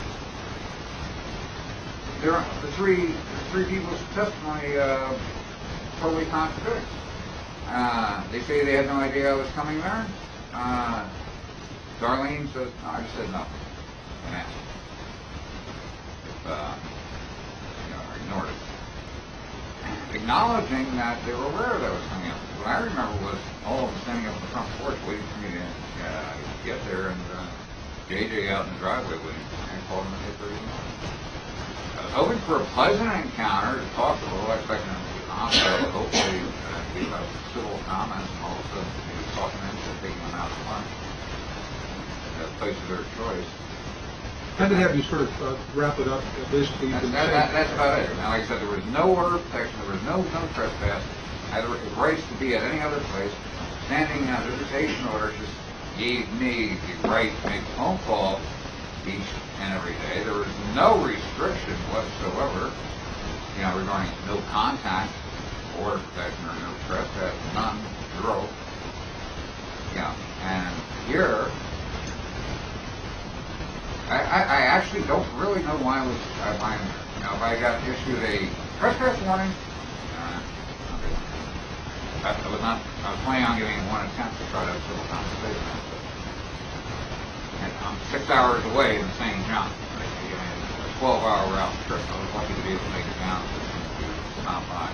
There are, the three the three people's testimony uh, totally contradict. Uh, they say they had no idea I was coming there. Uh, Darlene says, no, I just said nothing. And asked. If, uh, you know, I ignored it. Acknowledging that they were aware that I was coming up. What I remember was all of them standing up on the front porch waiting for me to uh, get there, and uh, J J out in the driveway waiting for me. I called him at eight thirty in the morning. I was hoping for a pleasant encounter to talk a little. I expected him to be honest, hopefully uh, give a civil comments, and all of a sudden he was talking to him, so taking him out to lunch. A place of their choice. Had to have you sort of uh, wrap it up, uh, basically. That's, you can that, say- that, that's about it. Now, like I said, there was no order of protection, there was no, no trespass. I had the rights to be at any other place. Standing uh, visitation order just gave me the right to make a phone call each and every day. There was no restriction whatsoever, you know, regarding no contact, order protection, or no trespass, none, zero. You know, and here, I, I, I actually don't really know why I was, if I'm, you know, if I got issued a trespass warning, uh, okay. I, I was not, I was planning on giving one attempt to try to have civil compensation. And I'm six hours away in Saint John. I mean, a twelve hour round trip. I was lucky to be able to make it down to Mount High.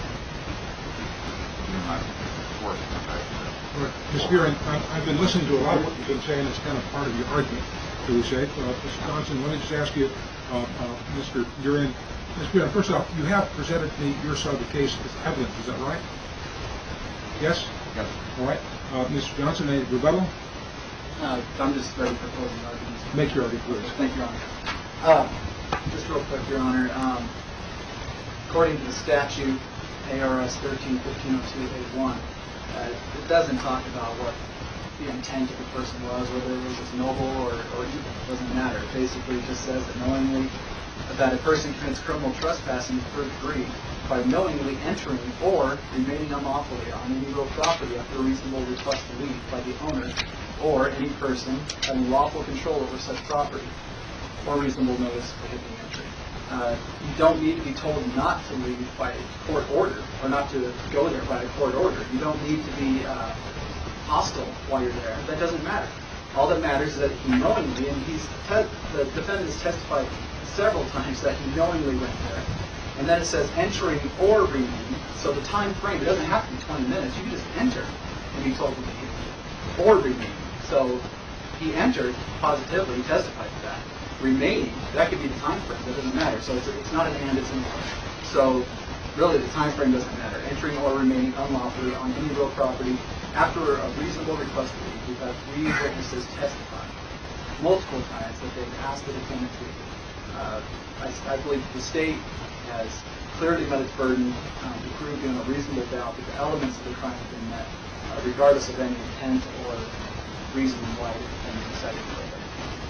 Do my work. All right. Miz Buren, I've I've been listening to a lot of what you've been saying. It's kind of part of your argument, do we say. Uh, Mister Johnson, let me just ask you, uh, uh, Mister Buren, Miz Buren, first off, you have presented me your side of the case as evidence, is that right? Yes? Yes. All right. Uh, Mister Johnson, any rebuttal? Uh, I'm just ready for closing arguments. Make your argument, please. Thank you, Your Honor. Uh, just real quick, Your Honor. Um, according to the statute, A R S thirteen fifteen oh two A one, uh, it doesn't talk about what the intent of the person was, whether it was noble or, or evil. It doesn't matter. It basically just says that knowingly that a person commits criminal trespass in the third degree by knowingly entering or remaining unlawfully on any real property after a reasonable request to leave by the owner or any person having lawful control over such property or reasonable notice prohibiting entry. Uh, you don't need to be told not to leave by court order or not to go there by a court order. You don't need to be uh, hostile while you're there. That doesn't matter. All that matters is that he knowingly, and he's te- the defendant has testified several times that he knowingly went there. And then it says entering or remaining. So the time frame, it doesn't have to be twenty minutes. You can just enter and be told to leave or remain. So he entered positively, he testified to that. Remaining, that could be the time frame, that doesn't matter. So it's, it's not an and, it's an or. So really the time frame doesn't matter. Entering or remaining unlawfully on any real property after a reasonable request to leave. We've had three witnesses testify multiple times that they've asked the defendant to leave. Uh, I, I believe the state has clearly met its burden um, to prove beyond a reasonable doubt that the elements of the crime have been met, uh, regardless of any intent or reason why the defendant decided to go there.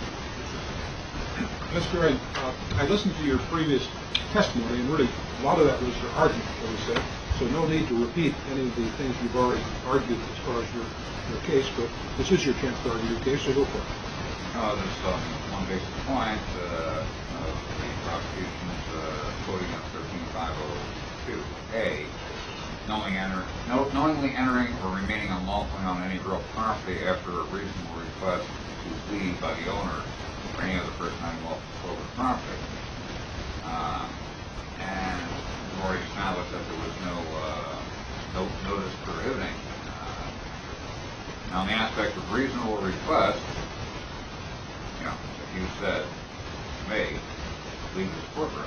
Mister Buren, uh, I listened to your previous testimony, and really a lot of that was your argument, what we said. So no need to repeat any of the things you've already argued as far as your, your case, but this is your chance to argue your case, so go for it. Uh, there's um, one basic point uh, of the prosecution's uh, quoting of thirteen five oh two A, knowing enter, no, knowingly entering or remaining unlawfully on any real property after a reasonable request to leave by the owner or any other person having lawful control of the property. Uh, and we've already established that there was no, uh, no notice prohibiting. Uh, now, in the aspect of reasonable request, you know, as you said, me, leave this courtroom.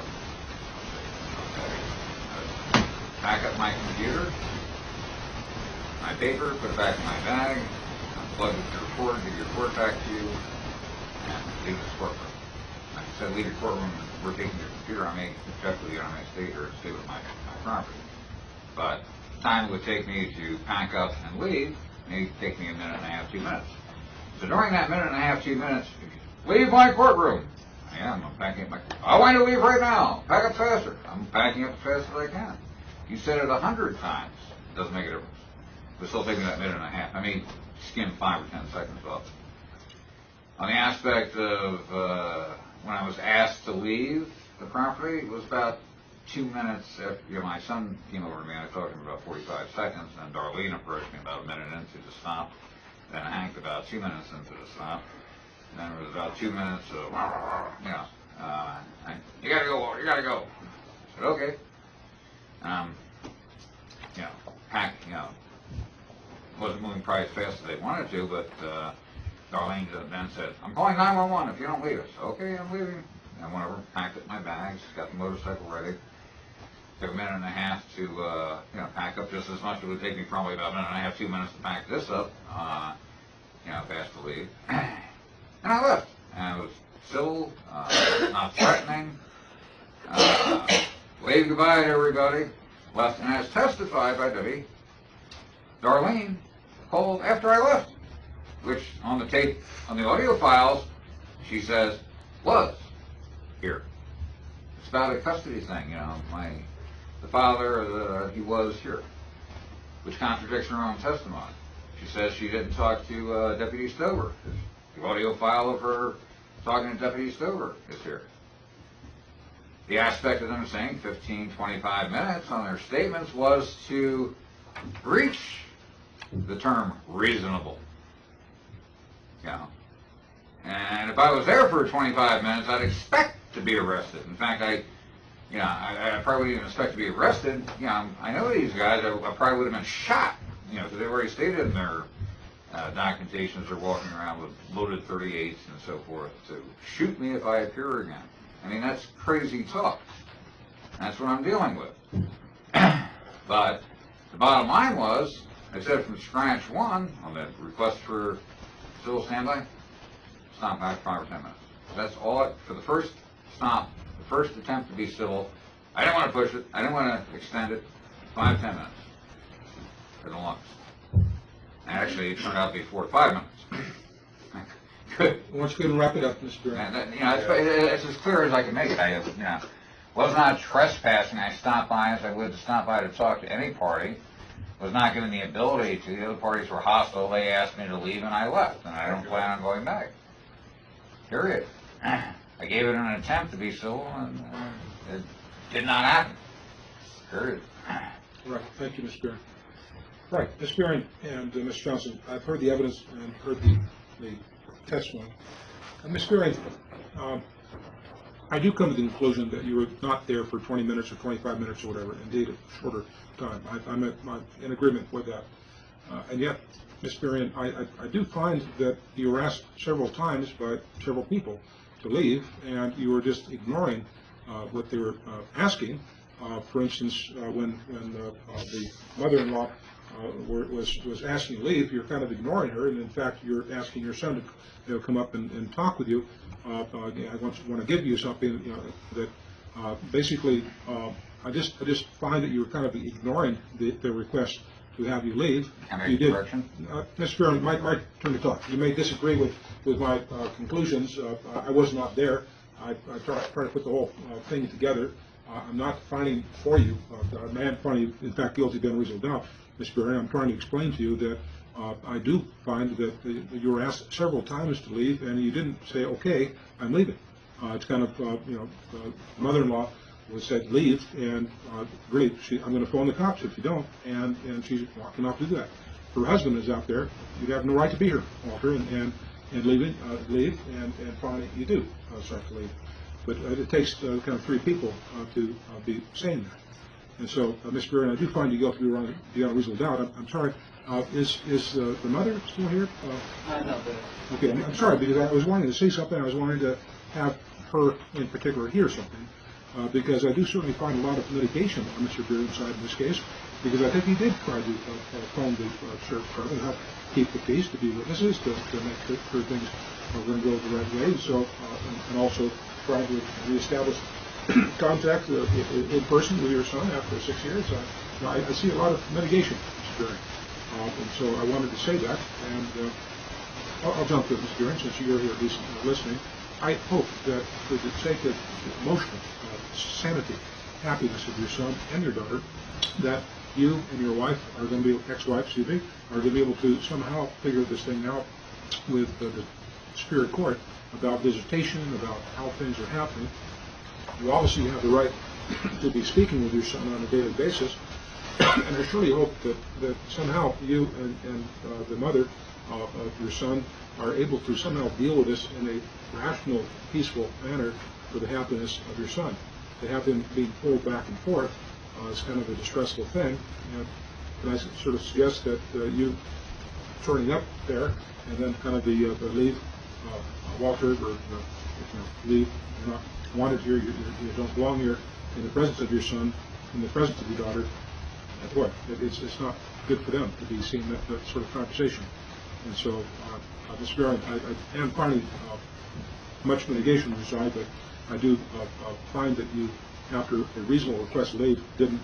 Okay. Uh, Pack up my computer, my paper, put it back in my bag, unplug the report, give your report back to you, and leave this courtroom. Like I said, leave your courtroom, and we're taking your computer. I may object with you, and I may stay here and stay with my, my property. But the time it would take me to pack up and leave may take me a minute and a half, two minutes. So during that minute and a half, two minutes, leave my courtroom. I am. I'm packing up my. I want to leave right now. Pack up faster. I'm packing up as fast as I can. You said it a hundred times. It doesn't make a difference. It still take me that minute and a half. I mean, skim five or ten seconds off. On the aspect of uh, when I was asked to leave the property, it was about two minutes after, you know, my son came over to me and I talked to him about forty-five seconds, and Darlene approached me about a minute into the stop, then Hank about two minutes into the stop, and then it was about two minutes of, you know, uh, I, you gotta go, you gotta go. I said, okay. Um, you know, Hank, you know, wasn't moving probably as fast as they wanted to, but uh, Darlene then said, I'm calling nine one one if you don't leave us. Okay, I'm leaving. And whenever, packed up my bags, got the motorcycle ready. Took a minute and a half to, uh, you know, pack up just as much. It would take me probably about a minute and a half, two minutes to pack this up, uh, you know, fast to leave. And I left. And it was civil, uh, not threatening. Uh, waved goodbye to everybody. Left. And as testified by Debbie, Darlene called after I left, which on the tape, on the audio files, she says, was here. It's about a custody thing, you know, my, the father, the, he was here, which contradicts her own testimony. She says she didn't talk to uh, Deputy Stover. The audio file of her talking to Deputy Stover is here. The aspect of them saying fifteen, twenty-five minutes on their statements was to reach the term reasonable. You know. And if I was there for twenty-five minutes, I'd expect to be arrested. In fact, I, you know, I, I probably wouldn't even expect to be arrested. You know, I know these guys. I, I probably would have been shot. You know, because they've already stated in their uh, documentations they're walking around with loaded thirty-eights and so forth to shoot me if I appear again. I mean, that's crazy talk. That's what I'm dealing with. But the bottom line was, I said from scratch one on the request for civil standby, stop back five or ten minutes. That's all it, for the first stop, the first attempt to be civil. I didn't want to push it. I didn't want to extend it. Five, ten minutes. For the longest. And actually, it turned out to be four to five minutes. Good. Why don't you go and wrap it up, Mister Brown? And that, you know, it's, it's as clear as I can make it. I, you know, was not trespassing. I stopped by as I would to stop by to talk to any party. Was not given the ability to. The other parties were hostile. They asked me to leave, and I left. And I don't plan on going back. Period. I gave it an attempt to be civil, and uh, it did not happen. Period. Right. Thank you, Mister Barron. Right. Mister Barron and uh, Mister Johnson, I've heard the evidence and heard the, the testimony. Uh, Mister Barron, um, I do come to the conclusion that you were not there for twenty minutes or twenty-five minutes or whatever, indeed a shorter time. I, I'm, at, I'm in agreement with that. Uh, and yet, Mister Barron, I, I, I do find that you were asked several times by several people to leave, and you were just ignoring uh, what they were uh, asking. Uh, for instance, uh, when, when uh, uh, the mother-in-law uh, were, was, was asking to leave, you're kind of ignoring her, and in fact, you're asking your son to, you know, come up and, and talk with you. Uh, uh, I want to, want to give you something, you know, that uh, basically, uh, I just I just find that you were kind of ignoring the, the request to have you leave. Can I you make a correction? Uh, Mister Barron, my, my turn to talk. You may disagree with, with my uh, conclusions. Uh, I was not there. I, I try, try to put the whole uh, thing together. Uh, I'm not finding for you, uh, I'm not finding you, in fact, guilty beyond reasonable doubt, Mister Barron. I'm trying to explain to you that uh, I do find that the, you were asked several times to leave, and you didn't say, okay, I'm leaving. Uh, it's kind of, uh, you know, uh, mother-in-law was said leave, and uh, really, she, I'm going to phone the cops if you don't, and, and she's walking off to do that. Her husband is out there. You'd have no right to be here, Walter, and, and, and leaving, uh, leave, and, and finally you do uh, start to leave. But uh, it takes uh, kind of three people uh, to uh, be saying that. And so, uh, Mister Barron, I do find you guilty beyond beyond reasonable doubt. I'm, I'm sorry. Uh, is is uh, the mother still here? Uh, I know, but okay, I'm, I'm sorry because I was wanting to say something. I was wanting to have her in particular hear something, uh, because I do certainly find a lot of mitigation on Mister Beard's side in this case, because I think he did try to uh, uh, phone the uh, sheriff's department, help keep the peace, to be witnesses, to, to make sure, sure things are going to go the right way, so, uh, and, and also try to reestablish contact uh, in, in person with your son after six years. Uh, you know, I, I see a lot of mitigation, Mister Beering. Uh, and so I wanted to say that, and uh, I'll, I'll jump to it, Mister Beering, since you're here at least uh, listening. I hope that for the sake of emotional uh, sanity, happiness of your son and your daughter, that you and your wife are going to be, ex-wife, excuse me, are going to be able to somehow figure this thing out with uh, the Superior Court about visitation, about how things are happening. You obviously have the right to be speaking with your son on a daily basis, and I surely hope that, that somehow you and, and uh, the mother uh, of your son are able to somehow deal with this in a rational, peaceful manner for the happiness of your son. To have him being pulled back and forth uh, is kind of a distressful thing. And can I sort of suggest that uh, you turning up there and then kind of the, uh, the leave uh, Walter, or uh, you know, leave, you're not wanted here, you, you don't belong here in the presence of your son, in the presence of your daughter. Uh, boy, it, it's, it's not good for them to be seeing that, that sort of conversation. And so, uh, uh, Mister Beering, I, I am finding uh, much mitigation on your side, but I do uh, uh, find that you, after a reasonable request to leave, didn't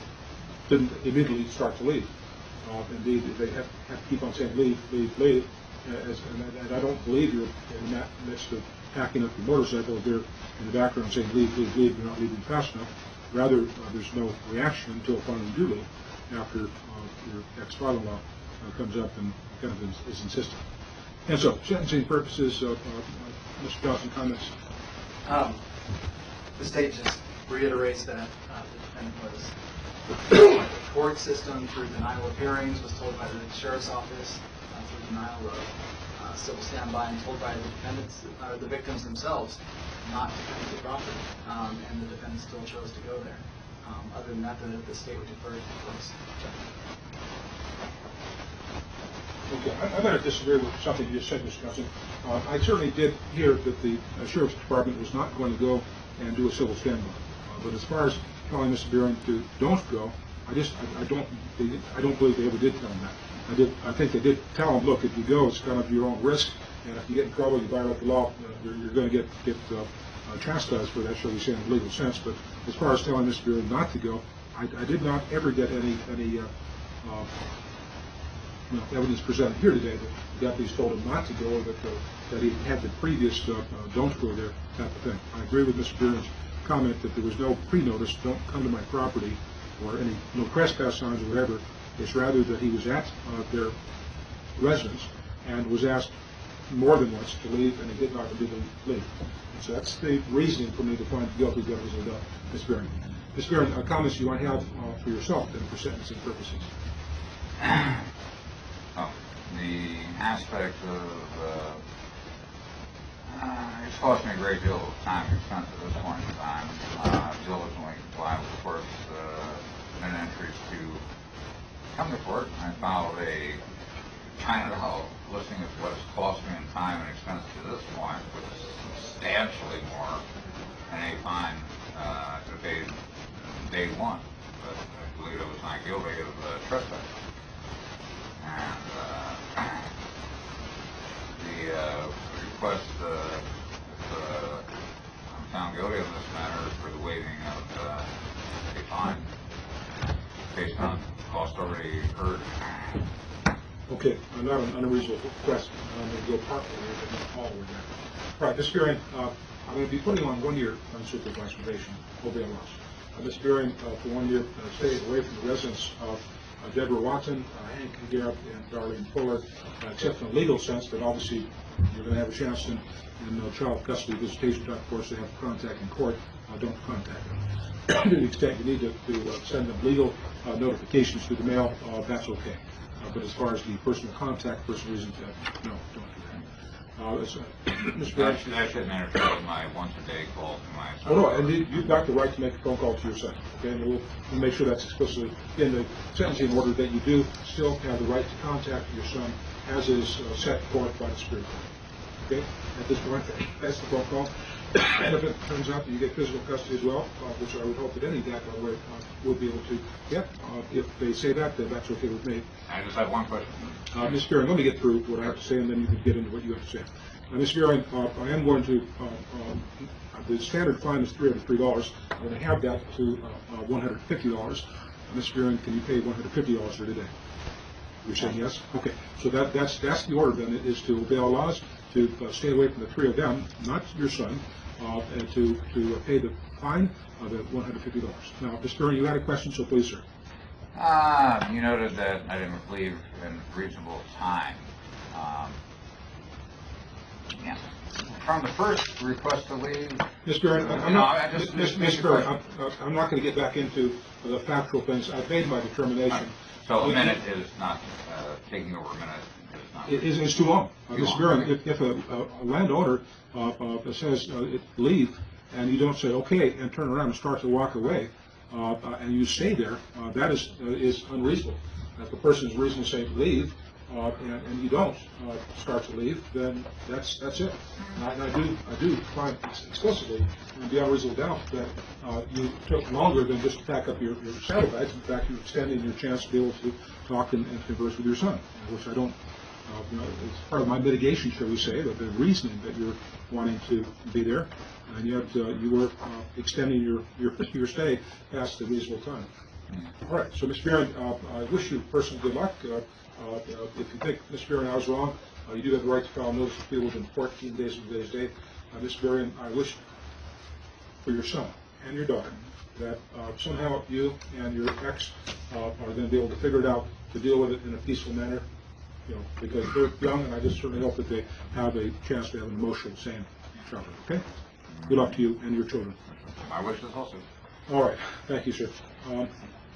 didn't immediately start to leave. Uh, indeed, they have, have to keep on saying leave, leave, leave, as, and, and I don't believe you're in that midst of packing up your motorcycle if you're in the background saying leave, leave, leave, you're not leaving fast enough. Rather, uh, there's no reaction until finally you do leave, after uh, your ex-father-in-law uh, comes up and kind of is, is insistent. And so, sentencing purposes, uh, uh, Mister Johnson, comments? Um, the state just reiterates that uh, the defendant was the court system through denial of hearings, was told by the sheriff's office uh, through denial of uh, civil standby, and told by the defendants, uh, the victims themselves, not to come to the property, um, and the defendant still chose to go there. Um, other than that, the, the state would defer to the court's judgment. Okay, I, I'm going to disagree with something you just said, Mister Johnson. Uh, I certainly did hear that the uh, Sheriff's Department was not going to go and do a civil standby. Uh, but as far as telling Mister Beering to don't go, I just I, I don't they, I don't believe they ever did tell him that. I did I think they did tell him, look, if you go, it's kind of your own risk, and if you get in trouble, you violate the law, uh, you're, you're going to get get uh, uh, chastised for that, shall we say, in a legal sense. But as far as telling Mister Beering not to go, I, I did not ever get any any. Uh, uh, You know, evidence presented here today that the deputies told him not to go, or that, uh, that he had the previous uh, uh, don't go there type of thing. I agree with Mister Beering's comment that there was no pre-notice, don't come to my property, or any no trespass signs or whatever. It's rather that he was at uh, their residence and was asked more than once to leave, and he did not immediately leave. And so that's the reasoning for me to find guilty of what was done. Mister Beering. Mister Beering, uh, comments you might have uh, for yourself and for sentencing purposes. Oh, the aspect of, uh, uh, it's cost me a great deal of time and expense at this point in time, uh, diligently comply with the court's, uh, and entries to come to court. I filed a China listing of what it's cost me in time and expense to this point, which is substantially more than a fine, uh, to pay day one. But I believe I was not guilty of uh, trespass. And uh, the uh, request, uh, if uh, I'm found guilty of this matter, is for the waiving of uh, a fine based on cost already incurred. Okay, uh, not an unreasonable request. I'm going to go partly here, but not all the way back. All right, Mister Beering, uh, I'm going to be putting on one year unsupervised probation, obey laws. Uh, Mister Beering, uh, for one year, uh, stay away from the residence of Uh, Deborah Watson, uh, Hank Garrett, and Darlene Fuller, uh, except in a legal sense, but obviously you're going to have a chance in, in uh, child custody visitation time, of course, they have to contact in court. Uh, don't contact them. To the extent you need to, to uh, send them legal uh, notifications through the mail, uh, that's okay. Uh, but as far as the personal contact, personal reasons, uh, no, don't do that. Uh, it's, uh, Mister Beering, That, that shouldn't interfere with my once-a-day call to my son. Oh, no, and you- you've got the right to make a phone call to your son, okay? And we'll, we'll make sure that's explicitly in the sentencing order, that you do still have the right to contact your son as is uh, set forth by the Superior Court. Okay? At this point, that's the phone call. And if it turns out that you get physical custody as well, uh, which I would hope that any D A C, by the way, uh, will be able to get, uh, if they say that, then that's okay with me. I just have one question. Uh, Miz Spearing, let me get through what I have to say, and then you can get into what you have to say. Uh, Miz Spearing, uh, I am going to, uh, um, the standard fine is three hundred three dollars. I'm going to have that to uh, uh, one hundred fifty dollars. Miz Spearing, can you pay one hundred fifty dollars for today? You're saying yes? Okay. So that, that's, that's the order then, is to obey all laws, to uh, stay away from the three of them, not your son, uh, and to, to uh, pay the fine of the one hundred fifty dollars. Now, Miz Spearing, you had a question, so please, sir. Ah, you noted that I didn't leave in reasonable time. Um, yeah. From the first request to leave, Miz Spearing, I'm No, not, I just- Miz just Miz make a Spearing, I'm, question. I'm not going to get back into the factual things. I've made my determination. so a minute is not, uh, taking over a minute is not. It is, it's too long. Uh, Too Miz long, Spearing, okay. if, if a, a a landowner, uh, uh, says, uh, it- leave, and you don't say, okay, and turn around and start to walk away, uh, uh, and you stay there, uh, that is, uh, is unreasonable. If the person's reason to say leave, uh, and, and you don't, uh, start to leave, then that's, that's it. And I, and I do, I do find explicitly, and beyond reasonable doubt, that, uh, you took longer than just to pack up your, your saddlebags. In fact, you're extending your chance to be able to talk and, and converse with your son, which I don't, Uh, you know, it's part of my mitigation, shall we say, that the reasoning that you're wanting to be there, and yet uh, you were uh, extending your, your your stay past the reasonable time. All right, so Miz Spearing, uh, I wish you personal good luck. Uh, uh, if you think, Miz Spearing, I was wrong, uh, you do have the right to file notice of appeal within fourteen days from today's date. Uh, Miz Spearing, I wish for your son and your daughter that uh, somehow you and your ex uh, are going to be able to figure it out to deal with it in a peaceful manner. You know, because they're young, and I just certainly hope that they have a chance to have an emotional, sane childhood, okay? Good luck to you and your children. My wishes also. All right, thank you, sir. Um,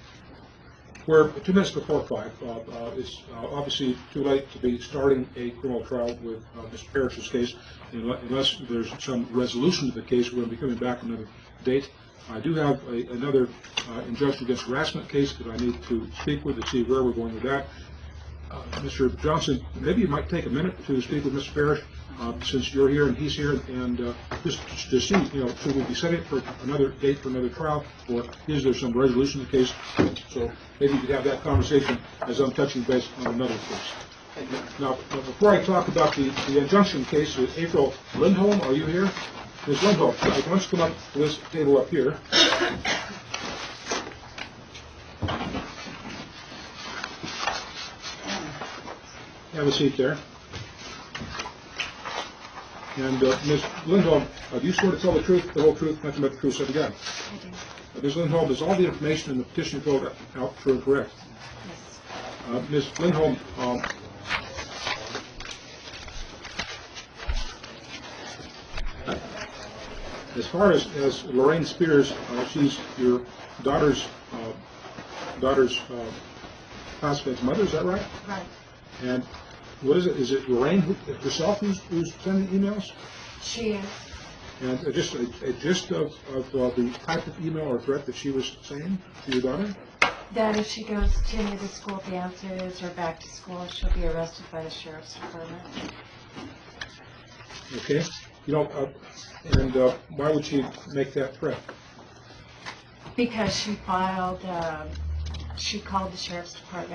We're two minutes before five. Uh, uh, It's uh, obviously too late to be starting a criminal trial with uh, Mister Parrish's case unle- unless there's some resolution to the case. We're going to be coming back another date. I do have a- another uh, injunction against harassment case that I need to speak with to see where we're going with that. Uh, Mister Johnson, maybe you might take a minute to speak with Mister Parrish, uh, since you're here and he's here, and uh, just to see, you know, should we be setting it for another date for another trial, or is there some resolution to the case? So maybe you could have that conversation as I'm touching base on another case. Now, now, before I talk about the, the injunction case with April Lindholm, are you here? Miz Lindholm, why don't you come up to this table up here? Have a seat there. And uh, Miz Lindholm, uh, do you swear to tell the truth, the whole truth, nothing but the truth, so help you God? I do. Uh, Miz Lindholm, is all the information in the petition filled out true and correct? Yes. Uh, Miz Lindholm, um, as far as, as Lorraine Spears, uh, she's your daughter's uh, daughter's uh, classmate's mother, is that right? Right. And what is it? Is it Lorraine who, herself who's, who's sending emails? She is. And uh, just a, a gist of, of uh, the type of email or threat that she was saying to your daughter? That if she goes to any of the school dances or back to school, she'll be arrested by the sheriff's department. Okay. You know, uh, and uh, why would she make that threat? Because she filed, uh, she called the sheriff's department